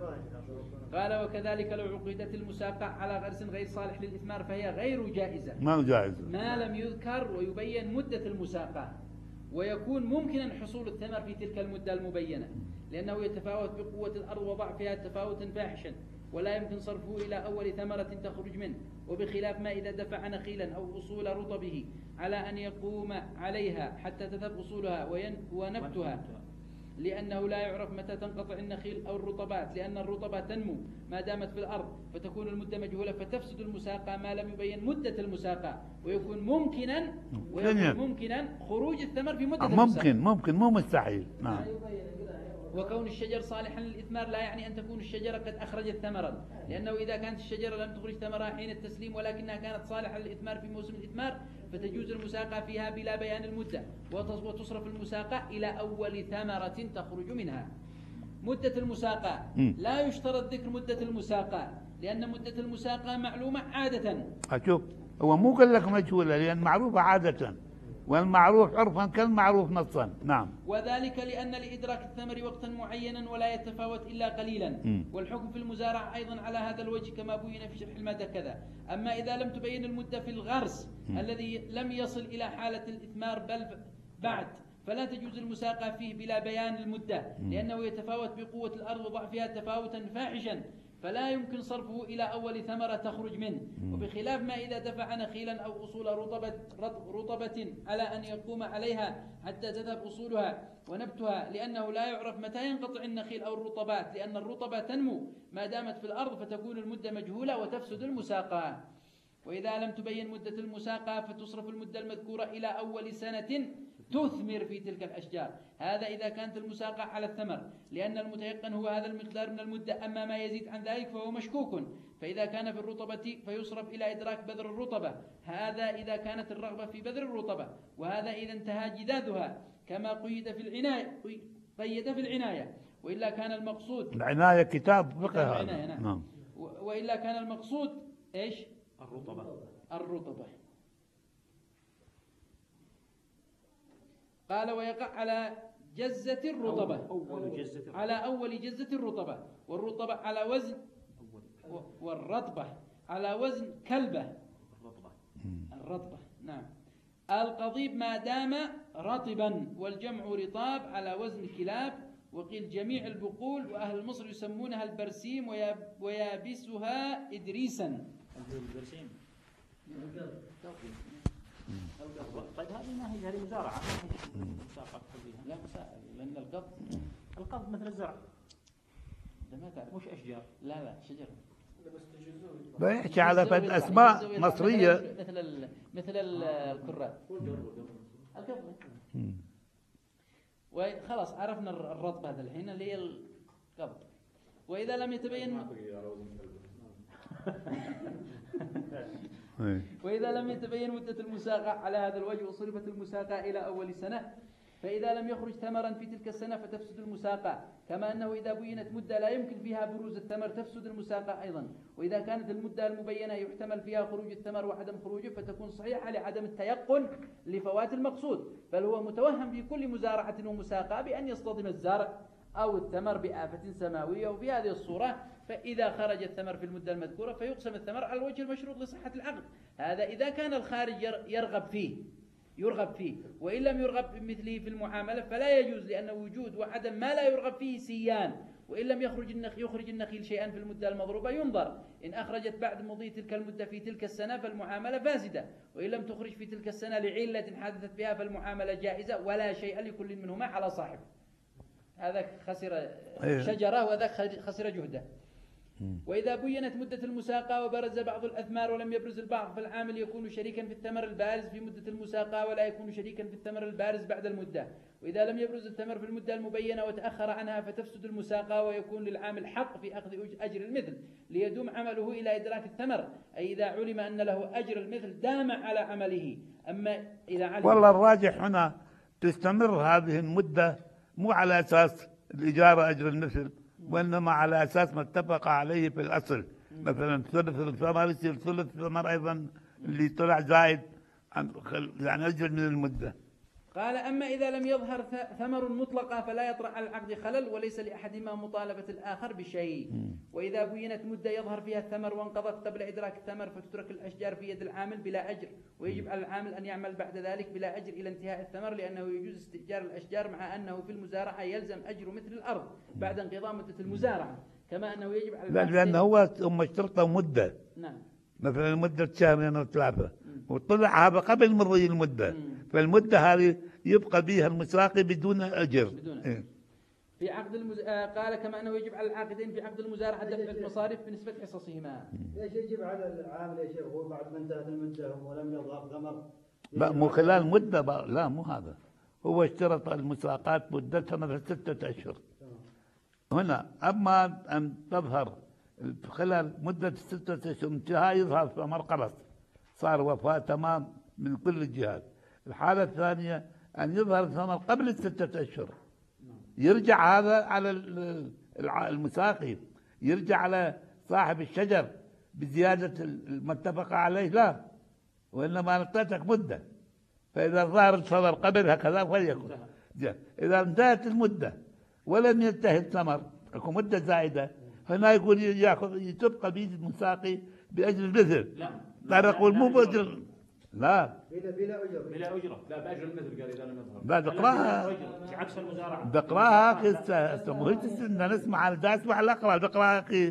قال وكذلك لو عقدت المساقة على غرس غير صالح للإثمار فهي غير جائزة
ما جائزة
ما لم يذكر ويبين مدة المساقة، ويكون ممكنا حصول الثمر في تلك المدة المبينة لأنه يتفاوت بقوة الأرض وضعفها تفاوتا فاحشا ولا يمكن صرفه إلى أول ثمرة تخرج منه، وبخلاف ما إذا دفع نخيلا أو أصول رطبه على أن يقوم عليها حتى تذهب أصولها ونبتها، لأنه لا يعرف متى تنقطع النخيل أو الرطبات، لأن الرطبات تنمو ما دامت في الأرض فتكون المدة مجهولة فتفسد المساقة ما لم يبين مدة المساقة، ويكون ممكنا ويكون ممكنا خروج الثمر في مدة
ممكن
المساقة.
ممكن مو مستحيل. نعم.
وكون الشجر صالحا للإثمار لا يعني أن تكون الشجرة قد أخرجت ثمرا، لأنه إذا كانت الشجرة لم تخرج ثمرها حين التسليم ولكنها كانت صالحة للإثمار في موسم الإثمار فتجوز المساقة فيها بلا بيان المدة، وتصرف المساقة إلى أول ثمرة تخرج منها. مدة المساقة لا يشترط ذكر مدة المساقة لأن مدة المساقة معلومة عادة.
أشوف هو مو قال لك مجهولة لأن معروفة عادة، والمعروف عرفا كالمعروف نصا. نعم.
وذلك لأن لإدراك الثمر وقتا معينا ولا يتفاوت إلا قليلا. م. والحكم في المزارع أيضا على هذا الوجه كما بين في شرح المادة كذا. أما إذا لم تبين المدة في الغرس م. الذي لم يصل إلى حالة الإثمار بل بعد فلا تجوز المساقة فيه بلا بيان المدة م. لأنه يتفاوت بقوة الأرض وضعفها تفاوتا فاحشا فلا يمكن صرفه إلى أول ثمرة تخرج منه، وبخلاف ما إذا دفع نخيلا أو أصول رطبة, رطبة على أن يقوم عليها حتى تذهب أصولها ونبتها، لأنه لا يعرف متى ينقطع النخيل أو الرطبات، لأن الرطبة تنمو ما دامت في الأرض فتكون المدة مجهولة وتفسد المساقة. وإذا لم تبين مدة المساقة فتصرف المدة المذكورة إلى أول سنة تثمر في تلك الأشجار. هذا إذا كانت المساقة على الثمر، لأن المتيقن هو هذا المقدار من المدة، أما ما يزيد عن ذلك فهو مشكوك. فإذا كان في الرطبة فيصرف إلى إدراك بذر الرطبة، هذا إذا كانت الرغبة في بذر الرطبة، وهذا إذا انتهى جدادها كما قيد في العناية قيد في العناية. وإلا كان المقصود
العناية كتاب فقه.
نعم. نعم. وإلا كان المقصود إيش؟
الرطبة.
الرطبة. قال ويقع على جزة الرطبة،
أول جزة الرطبة.
على أول جزة الرطبة، والرطبة على وزن، والرطبة على وزن كلبة.
الرطبة.
الرطبة نعم. القضيب ما دام رطبا، والجمع رطاب على وزن كلاب. وقيل جميع البقول، وأهل مصر يسمونها البرسيم ويابسها إدريسا.
البرسيم. طيب هذه ما هي هذه مزارعة، ما هي مساقة كلها.
لا مساء، لأن القض
القض مثل الزرع.
ده ما تعرف.
مش أشجار.
لا لا شجر.
بيحكي على فد أسماء مصرية
مثل ال مثل الكرات. القض. وخلاص عرفنا الرطب هذا الحين اللي هي القض. وإذا لم يتبين وإذا لم يتبين مدة المساقة على هذا الوجه وصرفت المساقة إلى أول سنة، فإذا لم يخرج ثمرا في تلك السنة فتفسد المساقة، كما أنه إذا بينت مدة لا يمكن فيها بروز الثمر تفسد المساقة أيضا. وإذا كانت المدة المبينة يحتمل فيها خروج الثمر وعدم خروجه فتكون صحيحة لعدم التيقن لفوات المقصود، بل هو متوهم في كل مزارعة ومساقة بأن يصطدم الزرع أو الثمر بآفة سماوية. وفي هذه الصورة فإذا خرج الثمر في المدة المذكورة فيقسم الثمر على الوجه المشروط لصحة العقد. هذا إذا كان الخارج يرغب فيه يرغب فيه، وإن لم يرغب بمثله في المعاملة فلا يجوز، لأن وجود وعدم ما لا يرغب فيه سيان. وإن لم يخرج النخيل يخرج النخيل شيئا في المدة المضروبة ينظر، إن أخرجت بعد مضي تلك المدة في تلك السنة فالمعاملة فاسدة، وإن لم تخرج في تلك السنة لعلة حدثت بها فالمعاملة جائزة، ولا شيء لكل منهما على صاحب. هذا خسر شجرة وذاك خسر جهده. وإذا بينت مدة المساقة وبرز بعض الأثمار ولم يبرز البعض فالعامل يكون شريكا في الثمر البارز في مدة المساقة ولا يكون شريكا في الثمر البارز بعد المدة. وإذا لم يبرز الثمر في المدة المبينة وتأخر عنها فتفسد المساقة، ويكون للعامل حق في أخذ أجر المثل ليدوم عمله إلى إدراك الثمر، أي إذا علم أن له أجر المثل دام على عمله. أما إذا علم
والله الراجح هنا تستمر هذه المدة مو على أساس الإجارة أجر المثل، وإنما على أساس ما اتفق عليه في الأصل. مثلا ثلث الثمر يصير ثلث الثمر أيضا اللي طلع زايد عن يعني أجر من المدة.
قال أما إذا لم يظهر ثمر مطلقة فلا يطرأ على العقد خلل، وليس لأحدهما مطالبة الآخر بشيء. وإذا بينت مدة يظهر فيها الثمر وانقضت قبل إدراك الثمر فتترك الأشجار في يد العامل بلا أجر، ويجب على العامل أن يعمل بعد ذلك بلا أجر إلى انتهاء الثمر، لأنه يجوز استئجار الأشجار مع أنه في المزارعة يلزم أجر مثل الأرض بعد انقضاء مدة المزارعة، كما أنه يجب على
لا لأن هو هم اشترطوا مدة.
نعم. مثلا
مدة شهرين أو ثلاثة وطلع هذا قبل مضي المدة، فالمدة هذه يبقى بها المساقي بدون أجر.
بدون أجر. في عقد المز... آه قال كما أنه يجب على العاقدين في عقد المزارعة دفع المصاريف بنسبة حصصهما.
ليش يجب على العامل يا شيخ هو بعد ما انتهت المدة ولم يظهر ثمر؟
لا مو خلال مدة بقى. لا مو هذا، هو اشترط المساقات مدتها مثلا ستة أشهر هنا، أما أن تظهر خلال مدة ستة أشهر انتهاء يظهر ثمر خلاص صار وفاة تمام من كل الجهات. الحالة الثانية أن يظهر الثمر قبل الستة أشهر، يرجع هذا على المساقي، يرجع على صاحب الشجر بزيادة ما اتفق عليه، لا، وإنما أعطيتك مدة، فإذا ظهر الثمر قبل هكذا فليكن. إذا انتهت المدة ولم ينتهي الثمر اكو مدة زائدة، هنا يقول ياخذ تبقى بيد المساقي بأجر المثل.
لا
لا نقول مو بأجر، لا
بلا بلا أجر
بلا أجرة.
لا بأجر المثل قال إذا لم يظهر.
لا تقراها
عكس المزارعة.
تقراها هسه مو هيك نسمع على دا اسمع لا اقرا تقراها اخي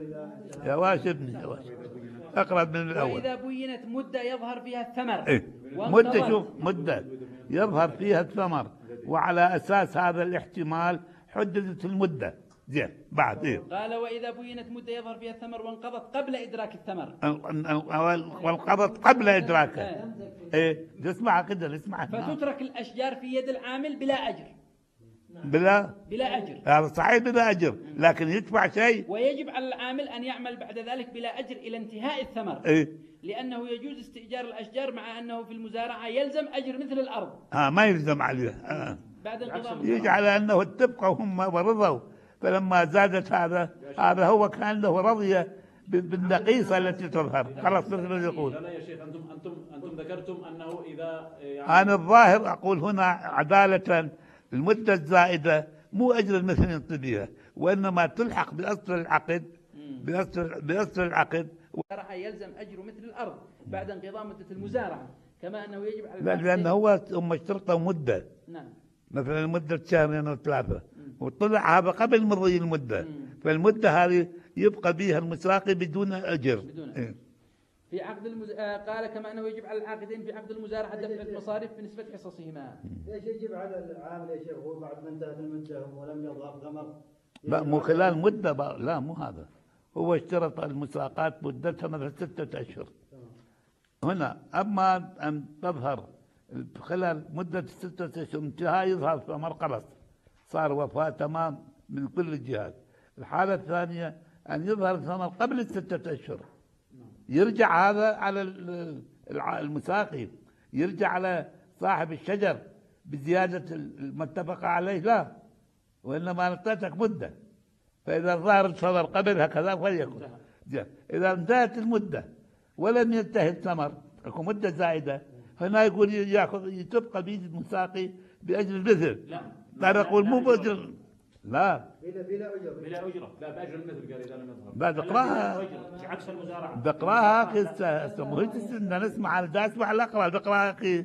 يا واش ابني يا واش اقرا من الاول.
وإذا بينت مدة يظهر فيها الثمر.
إيه؟ مدة شوف مدة يظهر فيها الثمر، وعلى أساس هذا الاحتمال حددت المدة. زين بعد إيه؟
قال وإذا بينت مدة يظهر فيها الثمر وانقضت قبل إدراك الثمر.
والقبض قبل إدراكه. إيه اسمعها كده اسمعها.
فتترك الأشجار في يد العامل بلا أجر.
بلا
بلا أجر.
هذا صحيح بلا أجر، لكن يدفع شيء.
ويجب على العامل أن يعمل بعد ذلك بلا أجر إلى انتهاء الثمر.
إيه؟
لأنه يجوز استئجار الأشجار مع أنه في المزارعة يلزم أجر مثل الأرض.
آه ما يلزم عليه. آه.
بعد انقضاء
يجي على أنه اتفقوا هم ورضوا، فلما زادت هذا هذا هو كان له رضية بالنقيصة التي تظهر. خلاص مثل ما يقول.
لا يا شيخ انتم انتم انتم ذكرتم انه اذا يعني
أنا الظاهر أقول هنا عدالة المدة الزائدة مو أجر المثل ينطبيها، وإنما تلحق بأصل العقد بأصل بأصل العقد.
المزارعة يلزم أجر مثل الأرض بعد انقضاء مدة المزارعة، كما أنه يجب على
لا لأن هو هم اشترطوا مدة.
نعم.
مثلا مدة شهرين أو ثلاثة، وطلع هذا قبل مضي المدة، فالمدة هذه يبقى بها المساقي بدون أجر.
بدون أجر.
إيه؟
في عقد المز... آه قال كما أنه يجب على العاقدين في عقد المزارعة دفع المصاريف بنسبة حصصهما.
ليش يجب على العامل يا شيخ هو بعد ما انتهت المدة ولم يظهر ثمر؟
لا مو خلال مدة بقى. لا مو هذا، هو اشترط المساقات مدتها مثلا ستة أشهر. هنا أما أن تظهر خلال مدة ستة أشهر انتهاء يظهر ثمر خلاص صار وفاة تمام من كل الجهات. الحالة الثانية أن يظهر الثمر قبل الستة أشهر، يرجع هذا على المساقي، يرجع على صاحب الشجر بزيادة المتفق عليه. لا، وإنما أعطيتك مدة، فإذا ظهر الثمر قبل هكذا فليكن. إذا انتهت المدة ولم ينتهي الثمر اكو مدة زائدة، هنا يقول ياخذ تبقى بيد المساقي بأجر المثل.
لا
لا نقول مو بأجر، لا
بلا بلا أجر.
بلا أجرة.
لا باجر المثل قال اذا لم يظهر.
بعد اقراها
عكس المزارعة.
بقراها اخي مو بدنا نسمع دا اسمع الاقرا بقراها اخي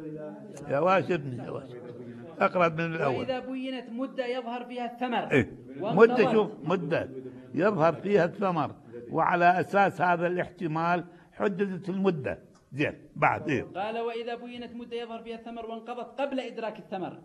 يا واش ابني يا واش اقرا من الاول.
وإذا بينت مدة يظهر فيها الثمر.
إيه؟ مدة شوف مدة يظهر فيها الثمر، وعلى أساس هذا الاحتمال حددت المدة. زين بعد إيه؟
قال وإذا بينت مدة يظهر فيها الثمر وانقضت قبل إدراك الثمر.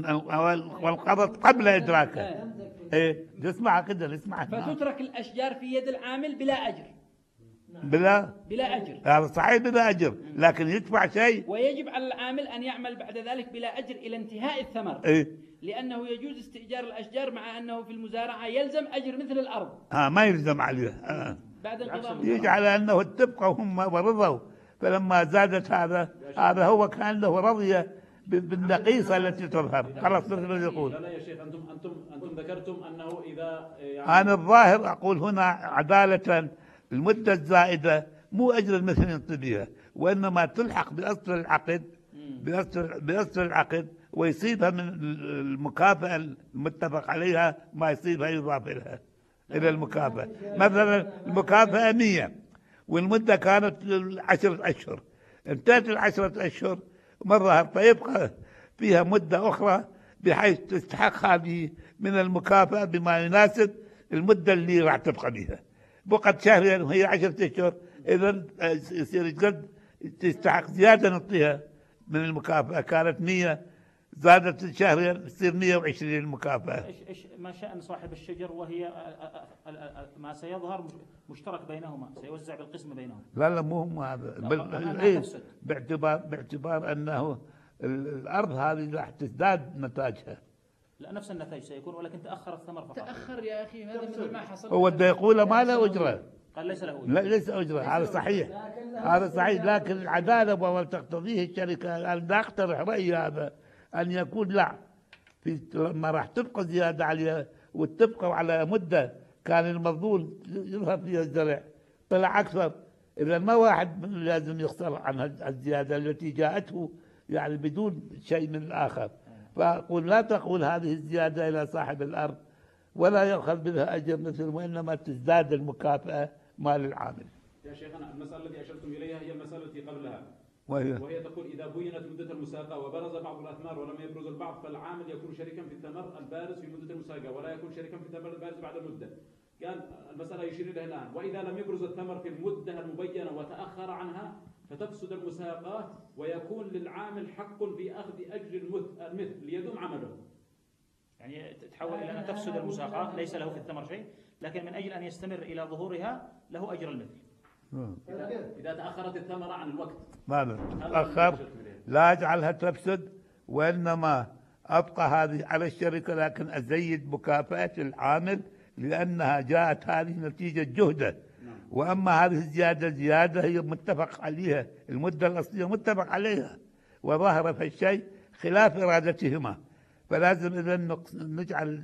والقبض قبل إدراكه. إيه اسمعها كده اسمعها.
فتترك الأشجار في يد العامل بلا أجر.
بلا
بلا أجر.
هذا صحيح بلا أجر، لكن يدفع شيء.
ويجب على العامل أن يعمل بعد ذلك بلا أجر إلى انتهاء الثمر.
إيه؟
لأنه يجوز استئجار الأشجار مع أنه في المزارعة يلزم أجر مثل الأرض.
آه ما يلزم عليه. آه.
بعد انقضاء
يجي على أنه اتفقوا هم ورضوا، فلما زادت هذا هذا هو كان له رضية بالنقيصة التي تظهر. خلاص مثل ما يقول.
لا لا يا شيخ انتم انتم انتم ذكرتم انه اذا يعني
أنا الظاهر أقول هنا عدالة المدة الزائدة مو أجر المثل ينطبيها، وإنما تلحق بأصل العقد بأصل بأصل العقد، ويصيبها من المكافأة المتفق عليها ما يصيبها يضاف إليها إلى المكافأة. مثلا المكافأة مية والمدة كانت عشرة أشهر، انتهت العشرة أشهر مرة فيبقى فيها مدة أخرى بحيث تستحق هذه من المكافأة بما يناسب المدة اللي راح تبقى بها. بقت شهرين وهي عشرة أشهر، إذا يصير جد تستحق زيادة نعطيها من المكافأة. كانت مية زادت شهرين تصير مية وعشرين المكافأة.
ايش ايش ما شأن صاحب الشجر وهي ما سيظهر مشترك بينهما، سيوزع بالقسم بينهم.
لا لا مو هم هذا بل إيه باعتبار باعتبار انه الارض هذه راح تزداد نتاجها.
لا نفس النتائج سيكون، ولكن تأخر الثمر فقط.
تأخر يا أخي هذا مثل ما حصل.
هو بده يقول ما له أجرة.
قال ليس له أجرة.
لا ليس أجرة، هذا صحيح هذا صحيح، لكن العدالة وتقتضيه الشركة. أنا لا أقترح رأيي هذا أن يكون لا في لما راح تبقى زيادة عليها وتبقى على مدة كان المظلول يظهر فيها الزرع طلع أكثر، إذا ما واحد لازم يخسر عن الزيادة التي جاءته يعني بدون شيء من الآخر. فأقول لا تقول هذه الزيادة إلى صاحب الأرض ولا يأخذ منها أجر مثل، وإنما تزداد المكافأة مال العامل.
يا شيخنا المسألة التي أشرتم إليها هي المسألة التي قبلها،
وهي,
وهي تقول إذا بينت مدة المساقة وبرز بعض الأثمار ولم يبرز البعض فالعامل يكون شريكا في الثمر البارز في مدة المساقة ولا يكون شريكا في الثمر البارز بعد المدة. كان المسألة يشير إليها الآن، وإذا لم يبرز الثمر في المدة المبينة وتأخر عنها فتفسد المساقات ويكون للعامل حق في أخذ أجر المثل ليدوم عمله.
يعني تتحول إلى أن تفسد المساقاة، ليس له في الثمر شيء، لكن من أجل أن يستمر إلى ظهورها له أجر المثل.
إذا, إذا تأخرت الثمرة عن الوقت
ماذا تأخر لا أجعلها تفسد، وإنما أبقى هذه على الشركة، لكن أزيد مكافأة العامل لأنها جاءت هذه نتيجة جهده. وأما هذه الزيادة زيادة هي متفق عليها، المدة الأصلية متفق عليها، وظهر في الشيء خلاف إرادتهما، فلازم إذن نجعل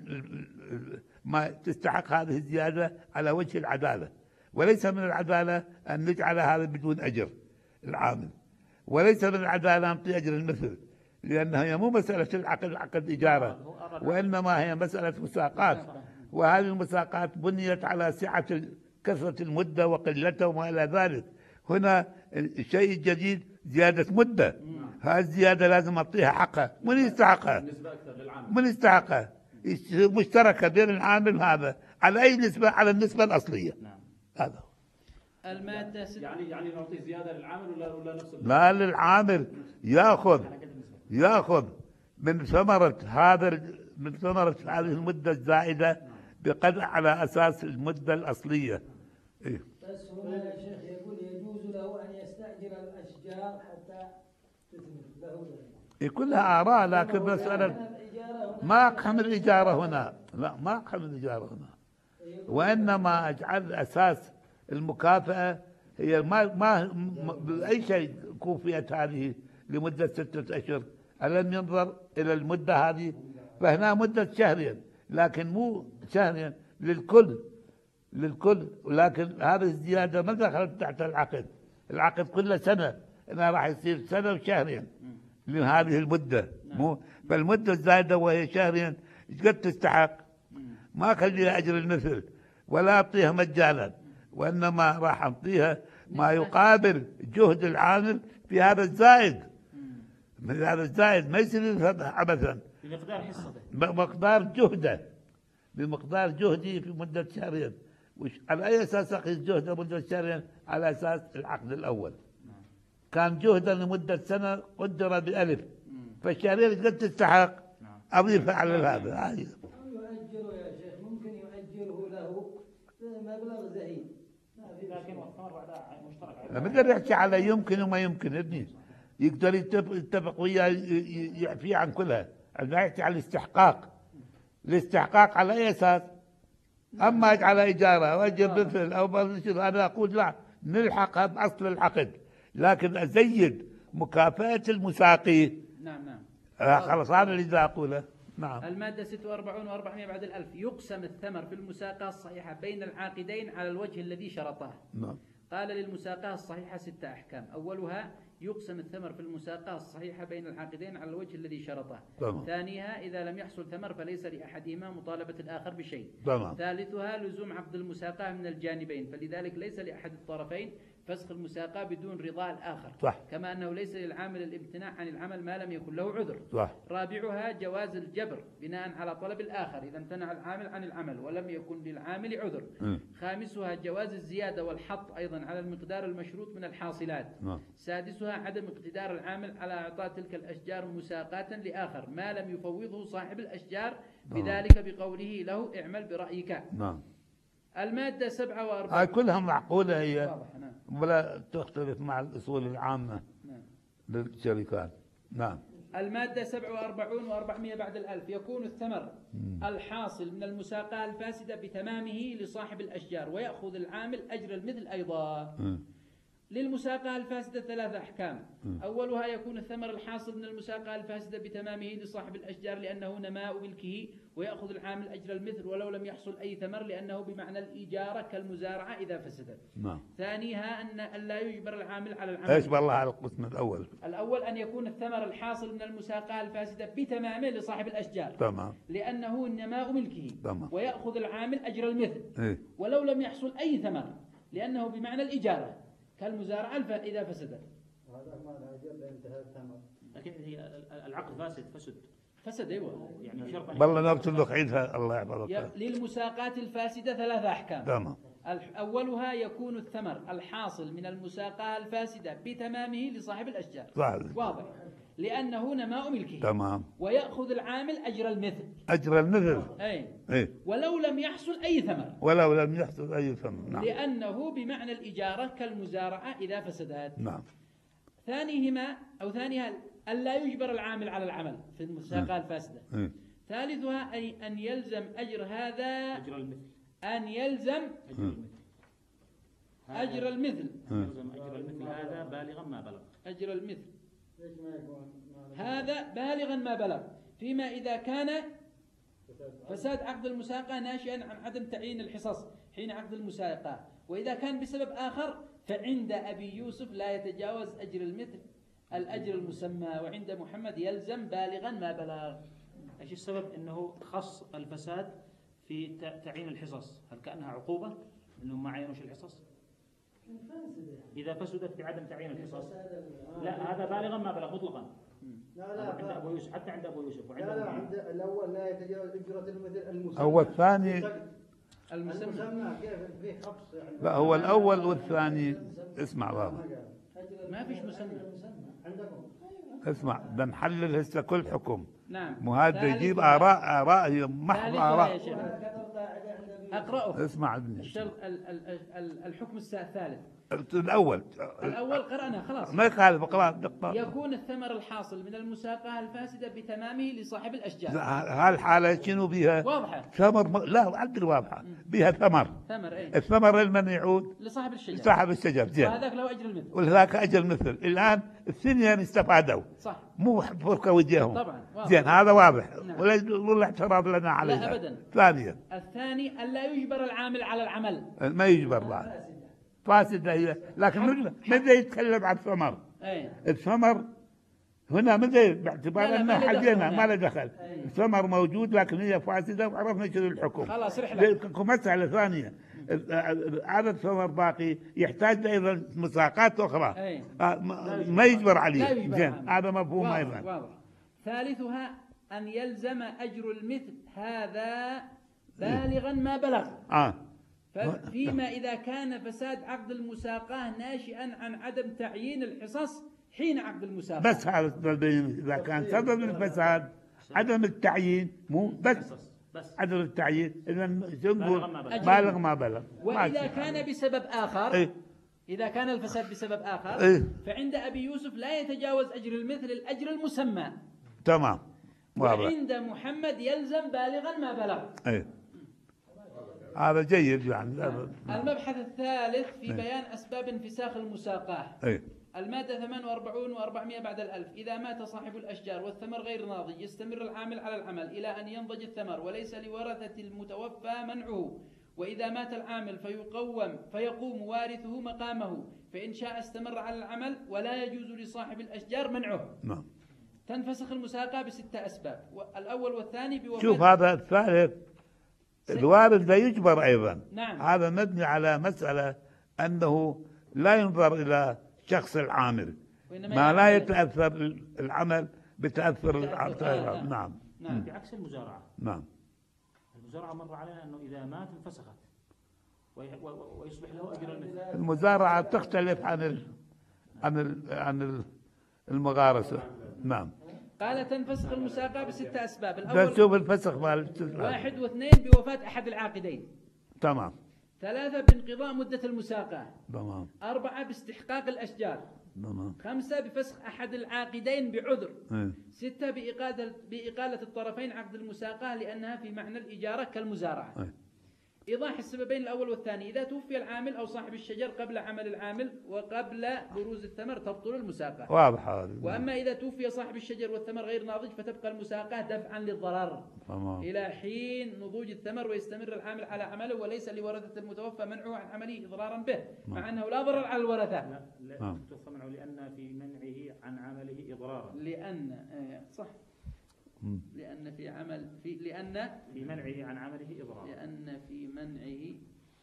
ما تستحق هذه الزيادة على وجه العدالة، وليس من العدالة أن نجعل هذا بدون أجر العامل، وليس من العدالة أن نعطي أجر المثل، لأنها هي مو مسألة العقد عقد إجارة، وإنما هي مسألة مساقات، وهذه المساقات بنيت على سعة كثرة المدة وقلتها وما إلى ذلك. هنا الشيء الجديد زيادة مدة، هذه الزيادة لازم أعطيها حقها. من يستحقها؟ من يستحقها؟ مشتركة بين العامل وهذا على أي نسبة؟ على النسبة الأصلية. هذا
المادة
يعني يعني نعطي زيادة للعامل ولا ولا نفس؟
لا، للعامل يأخذ يأخذ من ثمرة هذا من ثمرة هذه المدة الزائدة بقدر على أساس المدة الأصلية. إيه؟
بس هنا يا شيخ يقول يجوز له أن يستأجر الأشجار حتى تثمر له ذلك.
كلها آراء، لكن مسألة ما أقحم الإجارة هنا، لا ما أقحم الإجارة هنا، وإنما أجعل أساس المكافأة هي ما ما بأي شيء كوفيت هذه لمدة ستة أشهر. ألم ينظر إلى المدة هذه؟ فهنا مدة شهرين، لكن مو شهرين للكل للكل لكن هذه الزيادة ما دخلت تحت العقد، العقد كله سنة، أنا راح يصير سنة وشهرين لهذه المدة. مو فالمدة الزائدة وهي شهرين قد تستحق، ما أخليها أجر المثل ولا أعطيها مجانا، وإنما راح أعطيها ما يقابل جهد العامل في هذا الزائد، من هذا الزائد ما يصير عبثا،
بمقدار حصته،
بمقدار جهده، بمقدار جهدي في مدة شهرين. وش على أي أساس أقيس جهده مدة شهرين؟ على أساس العقد الأول كان جهدا لمدة سنة قدر بألف، فالشهرين قد تستحق أضيفها على هذا.
يؤجره يا شيخ، ممكن يؤجره له مبلغ زهيد،
لكن الثمر بعدها مشترك.
ما يحكي على يمكن وما يمكن، ابني يقدر يتفق وياه يعفي عن كلها، لا يحكي على الاستحقاق. الاستحقاق على أي أساس؟ أما على إجارة وأجر مثل أو أنا أقول لا، نلحقها بأصل العقد، لكن أزيد مكافأة المساقي.
نعم نعم
آه خلاص هذا اللي دا أقوله. نعم.
المادة ستة وأربعون وأربعمائة بعد الألف. يقسم الثمر في المساقاة الصحيحة بين العاقدين على الوجه الذي شرطه.
نعم.
قال للمساقاة الصحيحة ستة أحكام. أولها يقسم الثمر في المساقاة الصحيحة بين العاقدين على الوجه الذي شرطه.
طبعا.
ثانيها إذا لم يحصل ثمر فليس لأحدهما مطالبة الآخر بشيء.
طبعا.
ثالثها لزوم عقد المساقاة من الجانبين، فلذلك ليس لأحد الطرفين فسخ المساقاة بدون رضاء الآخر.
صح.
كما أنه ليس للعامل الامتناع عن العمل ما لم يكن له عذر.
صح.
رابعها جواز الجبر بناء على طلب الآخر إذا امتنع العامل عن العمل ولم يكن للعامل عذر. م. خامسها جواز الزيادة والحط أيضا على المقدار المشروط من الحاصلات. م. سادسها عدم اقتدار العامل على إعطاء تلك الأشجار مساقاة لآخر ما لم يفوضه صاحب الأشجار بذلك بقوله له اعمل برأيك.
نعم.
المادة سبعة وأربعين.
هاي كلها معقولة هي، ولا تختلف مع الأصول العامة للشركات. نعم.
المادة سبعة وأربعون وأربعمائة بعد الألف. يكون الثمر م. الحاصل من المساقاة الفاسدة بتمامه لصاحب الأشجار، ويأخذ العامل أجر المثل أيضا. م. للمساقاة الفاسدة ثلاث أحكام. م. أولها يكون الثمر الحاصل من المساقاة الفاسدة بتمامه لصاحب الأشجار لأنه نماء ملكه، ويأخذ العامل أجر المثل ولو لم يحصل أي ثمر لأنه بمعنى الإجارة كالمزارعة إذا فسدت. نعم. ثانيها أن لا يجبر العامل على العمل.
إيش بالله على القسم الأول؟
الأول أن يكون الثمر الحاصل من المساقاة الفاسدة بتمامه لصاحب الأشجار.
تمام.
لأنه نماء ملكه.
تمام.
ويأخذ العامل أجر المثل.
إيه؟
ولو لم يحصل أي ثمر لأنه بمعنى الإجارة كالمزارعة إذا فسدت.
هذا ما لا أجر لانتهاء الثمر.
لكن هي العقد فاسد فسد.
فسد ايوه
يعني شرط.
والله نقتل لك عيدها الله يحفظك.
للمساقات الفاسدة ثلاث أحكام.
تمام.
أولها يكون الثمر الحاصل من المساقاة الفاسدة بتمامه لصاحب الأشجار.
صحيح.
واضح. لأنه نماء ملكه.
تمام.
ويأخذ العامل أجر المثل.
أجر المثل.
أي.
إيه.
ولو لم يحصل أي ثمر.
ولو لم يحصل أي ثمر. نعم.
لأنه بمعنى الإجارة كالمزارعة إذا فسدت.
نعم.
ثانيهما أو ثانيها ألا يجبر العامل على العمل في المساقة الفاسدة.
إيه.
ثالثها أي أن يلزم أجر هذا
أجر المثل.
أن يلزم أجر المثل.
يلزم أجر المثل هذا بالغا ما بلغ.
أجر المثل هذا بالغا ما بلغ، فيما إذا كان فساد عقد المساقة ناشئا عن عدم تعيين الحصص حين عقد المساقة، وإذا كان بسبب آخر فعند أبي يوسف لا يتجاوز أجر المثل الأجر المسمى، وعند محمد يلزم بالغا ما بلغ.
ايش السبب انه خص الفساد في تعيين الحصص؟ هل كانها عقوبه انهم ما عينوش الحصص؟ اذا فسدت بعدم تعيين الحصص لا هذا بالغا ما بلغ مطلقا.
لا لا
عند ابو يوسف، حتى عند ابو يوسف وعند
لا لا عند الاول لا يتجاوز اجره المثل المسمى.
هو الثاني
المسمى كيف في خبص يعني.
لا هو الأول والثاني. اسمع بابا،
ما فيش مسمى
عندكم.
اسمع بنحلل هسه كل حكم.
نعم.
مهاد يجيب آراء آراء هي محض
ثالثها
آراء.
يا شيخ أقرأه.
اسمع ابني.
الشرط ال- ال- ال- الحكم الثالث.
الأول
الأول قرأنا خلاص.
ما يخالف اقرأ دقة.
يكون الثمر الحاصل من المساقة الفاسدة بتمامه لصاحب الأشجار.
هالحالة شنو بيها؟
واضحة.
ثمر م... لا عدل واضحة بيها ثمر.
ثمر إيه؟
الثمر لمن يعود؟
لصاحب الشجر.
لصاحب الشجر. زين.
وهذاك له أجر المثل.
ولذاك أجر مثل. الآن الاثنين استفادوا.
صح.
مو فرقة وجههم.
طبعا. واضح.
زين هذا واضح.
نعم.
ولا ولا اعتراض لنا عليه.
لا أبدا.
ثانيا.
الثاني ألا يجبر العامل على العمل.
ما يجبر بعد. فاسدة هي، لكن ماذا يتكلم عن الثمر؟
ايه؟
الثمر هنا ماذا باعتبار
لا لا،
انه
ما له
حجينا
دخل
ما له
هنا.
دخل. الثمر موجود لكن هي فاسده وعرفنا شنو الحكم.
خلاص رحلة.
مسألة ثانية، هذا الثمر باقي يحتاج ايضا مساقات اخرى.
ايه؟
آه، ما ما يجبر
لا
عليه.
يجبر
زين
العامل.
هذا مفهوم
واضح.
ايضا.
واضح. ثالثها أن يلزم أجر المثل هذا بالغا ما بلغ.
اه
فيما إذا كان فساد عقد المساقاه ناشئا عن عدم تعيين الحصص حين عقد المساقاه.
بس هذا اذا كان سبب الفساد عدم التعيين، مو بس
بس
عدم التعيين، اذا شو نقول؟
بالغ ما بلغ.
بالغ ما بلغ.
وإذا كان بسبب آخر
إيه؟
إذا كان الفساد بسبب آخر
إيه؟
فعند أبي يوسف لا يتجاوز أجر المثل الأجر المسمى.
تمام واضح.
وعند محمد يلزم بالغا ما بلغ.
ايه هذا جيد يعني.
المبحث الثالث في
إيه.
بيان أسباب انفساخ المساقاه.
ايه
المادة ثمانية وأربعين وأربعمائة بعد الألف. إذا مات صاحب الأشجار والثمر غير ناضج يستمر العامل على العمل إلى أن ينضج الثمر وليس لورثة المتوفى منعه، وإذا مات العامل فيقوم فيقوم وارثه مقامه، فإن شاء استمر على العمل ولا يجوز لصاحب الأشجار منعه.
نعم.
تنفسخ المساقة بستة أسباب. الأول والثاني بوفاة.
شوف هذا الثالث الوارث لا يجبر ايضا.
نعم.
هذا مبني على مسألة انه لا ينظر الى شخص العامل، ما لا يتأثر العمل بتأثر العامل.
آه.
نعم
نعم.
بعكس المزارعه.
نعم.
المزارعه مر علينا انه اذا مات انفسخت وي- و- ويصبح له اجر المثل.
المزارعة تختلف عن ال عن ال عن ال المغارسة. نعم.
قال تنفسخ المساقة بستة أسباب.
بس
الأول
شوف الفسخ مال.
واحد واثنين بوفاة أحد العاقدين.
تمام
ثلاثة بانقضاء مدة المساقة.
تمام
أربعة باستحقاق الأشجار.
تمام.
خمسة بفسخ أحد العاقدين بعذر.
إيه.
ستة بإقالة, بإقالة الطرفين عقد المساقة لأنها في معنى الإجارة كالمزارعة.
إيه.
إيضاح السببين الأول والثاني. إذا توفي العامل أو صاحب الشجر قبل عمل العامل وقبل بروز الثمر تبطل المساقة.
واضح هذا.
وأما إذا توفي صاحب الشجر والثمر غير ناضج فتبقى المساقة دفعا للضرر
تمام.
إلى حين نضوج الثمر ويستمر العامل على عمله وليس لورثة المتوفى منعه عن عمله إضرارا به، مع أنه لا ضرر على الورثة.
لا لا
نعم.
توفى منعه لان في منعه عن عمله اضرارا.
لأن آه، صح
مم.
لأن في عمل في لأن
في منعه عن عمله اضرارا.
لأن في منعه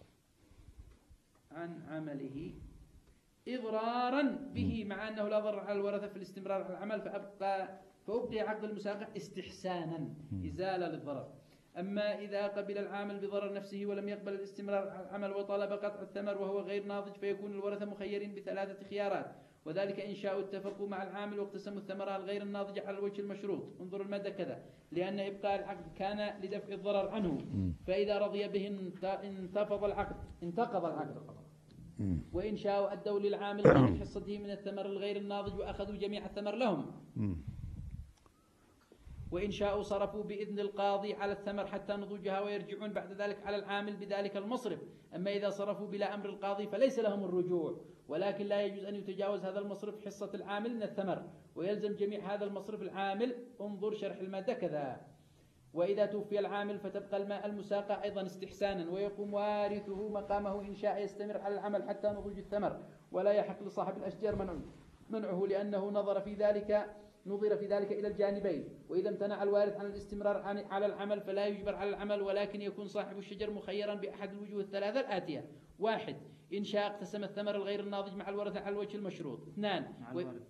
عن عمله إضرارا به، مع أنه لا ضرر على الورثة في الاستمرار على العمل فأبقى فأبقي عقد المساقة استحسانا إزالة للضرر. أما إذا قبل العامل بضرر نفسه ولم يقبل الاستمرار على العمل وطلب قطع الثمر وهو غير ناضج فيكون الورثة مخيرين بثلاثة خيارات، وذلك إن شاءوا اتفقوا مع العامل واقتسموا الثمرة الغير الناضجة على الوجه المشروط. انظروا المادة كذا: لأن إبقاء العقد كان لدفع الضرر عنه، فإذا رضي به انتفض العقد انتقض العقد. وإن شاءوا أدوا للعامل قيمة حصته من الثمر الغير الناضج وأخذوا جميع الثمر لهم. وإن شاءوا صرفوا بإذن القاضي على الثمر حتى نضوجها ويرجعون بعد ذلك على العامل بذلك المصرف. أما إذا صرفوا بلا أمر القاضي فليس لهم الرجوع، ولكن لا يجوز أن يتجاوز هذا المصرف حصة العامل من الثمر، ويلزم جميع هذا المصرف العامل. انظر شرح المادة كذا. وإذا توفي العامل فتبقى الماء المساقة أيضا استحسانا، ويقوم وارثه مقامه إن شاء يستمر على العمل حتى نضوج الثمر، ولا يحق لصاحب الأشجار منعه منعه لأنه نظر في ذلك نظر في ذلك إلى الجانبين. وإذا امتنع الوارث عن الاستمرار على العمل فلا يجبر على العمل، ولكن يكون صاحب الشجر مخيرا بأحد الوجوه الثلاثة الآتية: واحد، إن شاء اقتسم الثمر الغير الناضج مع الورثة على الوجه المشروط. اثنان
مع
و...
الوارث.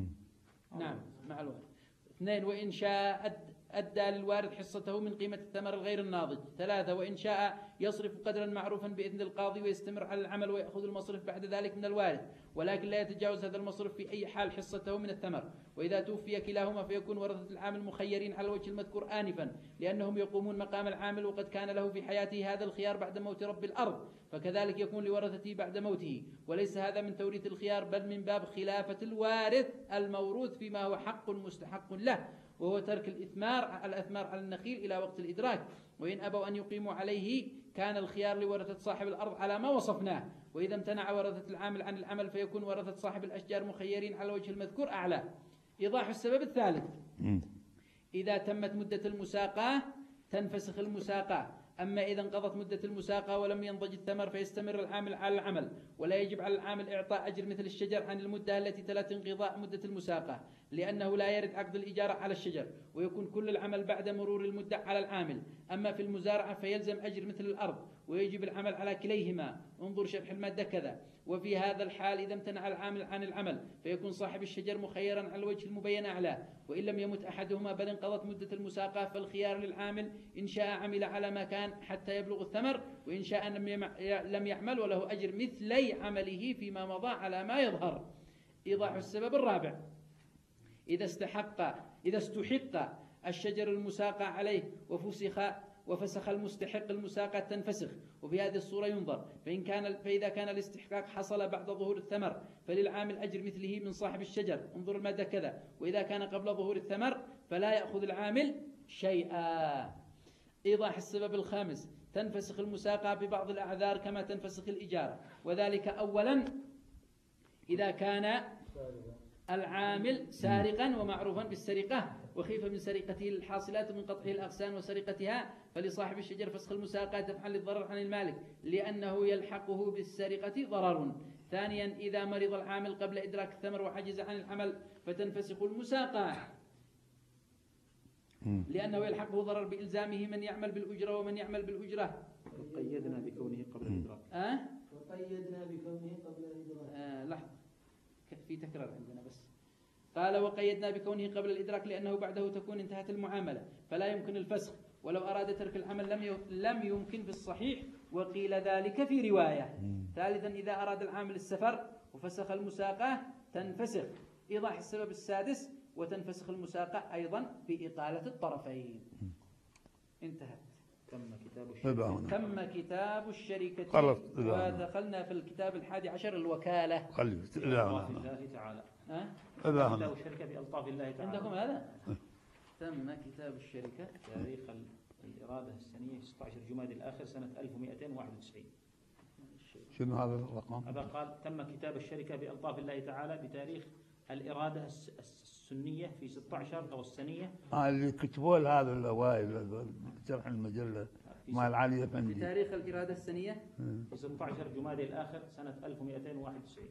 نعم مع الوارث. اثنين، وإن شاء أد... أدى للوارث حصته من قيمة الثمر الغير الناضج. ثلاثة، وإن شاء يصرف قدرا معروفا بإذن القاضي ويستمر على العمل ويأخذ المصرف بعد ذلك من الوارث، ولكن لا يتجاوز هذا المصرف في أي حال حصته من الثمر. وإذا توفي كلاهما فيكون ورثة العامل مخيرين على الوجه المذكور آنفا، لأنهم يقومون مقام العامل وقد كان له في حياته هذا الخيار بعد موت رب الأرض، فكذلك يكون لورثته بعد موته. وليس هذا من توريث الخيار بل من باب خلافة الوارث الموروث فيما هو حق مستحق له، وهو ترك الإثمار الأثمار على النخيل إلى وقت الإدراك. وإن أبوا أن يقيموا عليه كان الخيار لورثة صاحب الأرض على ما وصفناه. وإذا امتنع ورثة العامل عن العمل فيكون ورثة صاحب الأشجار مخيرين على وجه المذكور أعلى. إيضاح السبب الثالث: إذا تمت مدة المساقاة تنفسخ المساقاة. أما إذا انقضت مدة المساقاة ولم ينضج الثمر فيستمر العامل على العمل، ولا يجب على العامل إعطاء أجر مثل الشجر عن المدة التي تلت انقضاء مدة المساقاة، لأنه لا يرد عقد الإجارة على الشجر، ويكون كل العمل بعد مرور المدة على العامل. أما في المزارعة فيلزم أجر مثل الأرض، ويجب العمل على كليهما. انظر شرح المادة كذا. وفي هذا الحال إذا امتنع العامل عن العمل فيكون صاحب الشجر مخيرا على الوجه المبين أعلاه. وإن لم يمت أحدهما بل انقضت مدة المساقاة فالخيار للعامل: إن شاء عمل على ما كان حتى يبلغ الثمر، وإن شاء لم يعمل وله أجر مثلي عمله فيما مضى على ما يظهر. إيضاح السبب الرابع: إذا استحق إذا استحق الشجر المساقى عليه وفسخ وفسخ المستحق المساقة تنفسخ. وفي هذه الصورة ينظر، فإن كان فإذا كان الاستحقاق حصل بعد ظهور الثمر فللعامل أجر مثله من صاحب الشجر. انظر المادة كذا. وإذا كان قبل ظهور الثمر فلا يأخذ العامل شيئا. إيضاح السبب الخامس: تنفسخ المساقة ببعض الأعذار كما تنفسخ الإجارة، وذلك أولا إذا كان العامل سارقا ومعروفا بالسرقة وخيف من سرقته الحاصلات من قطعه الأغصان وسرقتها، فلصاحب الشجر فسخ المساقة دفعا للضرر عن المالك لأنه يلحقه بالسرقة ضرر. ثانيا إذا مرض العامل قبل إدراك الثمر وعجز عن العمل فتنفسخ المساقة لأنه يلحقه ضرر بإلزامه من يعمل بالأجرة ومن يعمل بالأجرة.
قيدنا بكونه قبل الإدراك.
أه؟
وقيدنا بكونه قبل الإدراك.
آه لحظة في تكرار عندنا بس. قال: وقيدنا بكونه قبل الإدراك لأنه بعده تكون انتهت المعاملة فلا يمكن الفسخ، ولو أراد ترك العمل لم لم يمكن في الصحيح، وقيل ذلك في رواية. ثالثا إذا أراد العامل السفر وفسخ المساقة تنفسخ. إيضاح السبب السادس: وتنفسخ المساقة أيضا بإقالة الطرفين. انتهت.
تم كتاب الشركة.
تم كتاب الشركة.
خلص.
ودخلنا في الكتاب الحادي عشر الوكالة.
خلي
بألطاف الله تعالى.
أه؟
كتاب الشركة بألطاف الله تعالى.
عندكم هذا؟ تم كتاب الشركة.
تاريخ الإرادة السنية ستة عشر جمادى الآخر سنة ألف ومئتين وواحد وتسعين.
شنو هذا الرقم؟
هذا قال: تم كتاب الشركة بألطاف الله تعالى بتاريخ الإرادة السنية في ستة عشر أو السنية.
آه اللي كتبوا هذا الأوائل شرح المجلة مع العلي أفندي.
بتاريخ الإرادة السنية
في ستة عشر جمادى الآخر سنة ألف ومئتين وواحد وتسعين.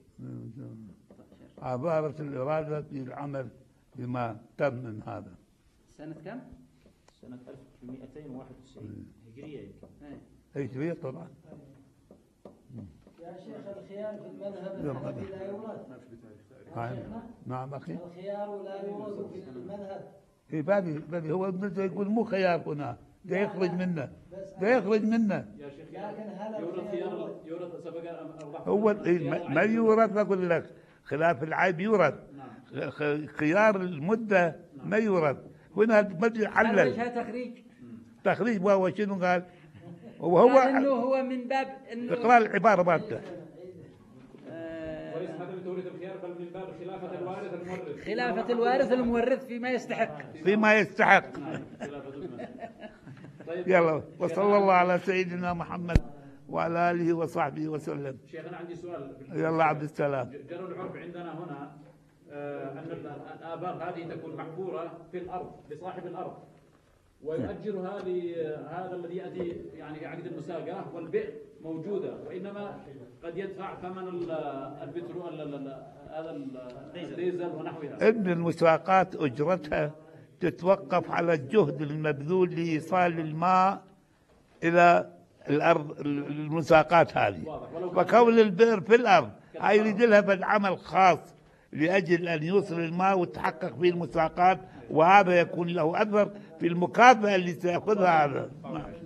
عبارة الإرادة في العمل بما تم من هذا.
سنة كم؟
سنة ألف ومئتين وواحد وتسعين هجرية يمكن.
هجرية طبعا.
يا شيخ الخيار في المذهب الحنفي لا يورد.
نعم أخي.
الخيار لا يورد في المذهب.
إيه بابي بابي هو بده يقول مو خيار هنا، ده يخرج منه، ده يخرج منه.
يا شيخ
لكن هذا
يورد خيار يورد سبق الأربعة.
هو ما يورد بقول لك خلاف العيب يورد، خيار المدة ما يورد. هنا ما يحلل
خرجها تخريج
تخريج. وهو شنو قال؟ وهو
قال انه هو من باب انه
اقرا العباره مالته.
وليس هذا من توريث الخيار بل من باب خلافة الوارث المورث.
خلافة الوارث المورث فيما يستحق.
فيما يستحق.
طيب
يلا، وصلى الله على سيدنا محمد وعلى آله وصحبه وسلم.
شيخ أنا عندي سؤال.
يلا عبد السلام.
جرى العرف عندنا هنا آه أن الآبار هذه تكون محفورة في الأرض لصاحب الأرض، ويؤجرها لهذا الذي يأتي يعني يعقد المساقة، والبئر موجودة، وإنما قد يدفع ثمن البترول هذا الديزل ونحوها.
ابن المساقات أجرتها تتوقف على الجهد المبذول لإيصال الماء إلى الأرض المساقات هذه. فكون البئر في الأرض هاي يريد لها بالعمل خاص لأجل أن يوصل الماء وتحقق فيه المساقات، وهذا يكون له أثر في المكافأة اللي سيأخذها هذا.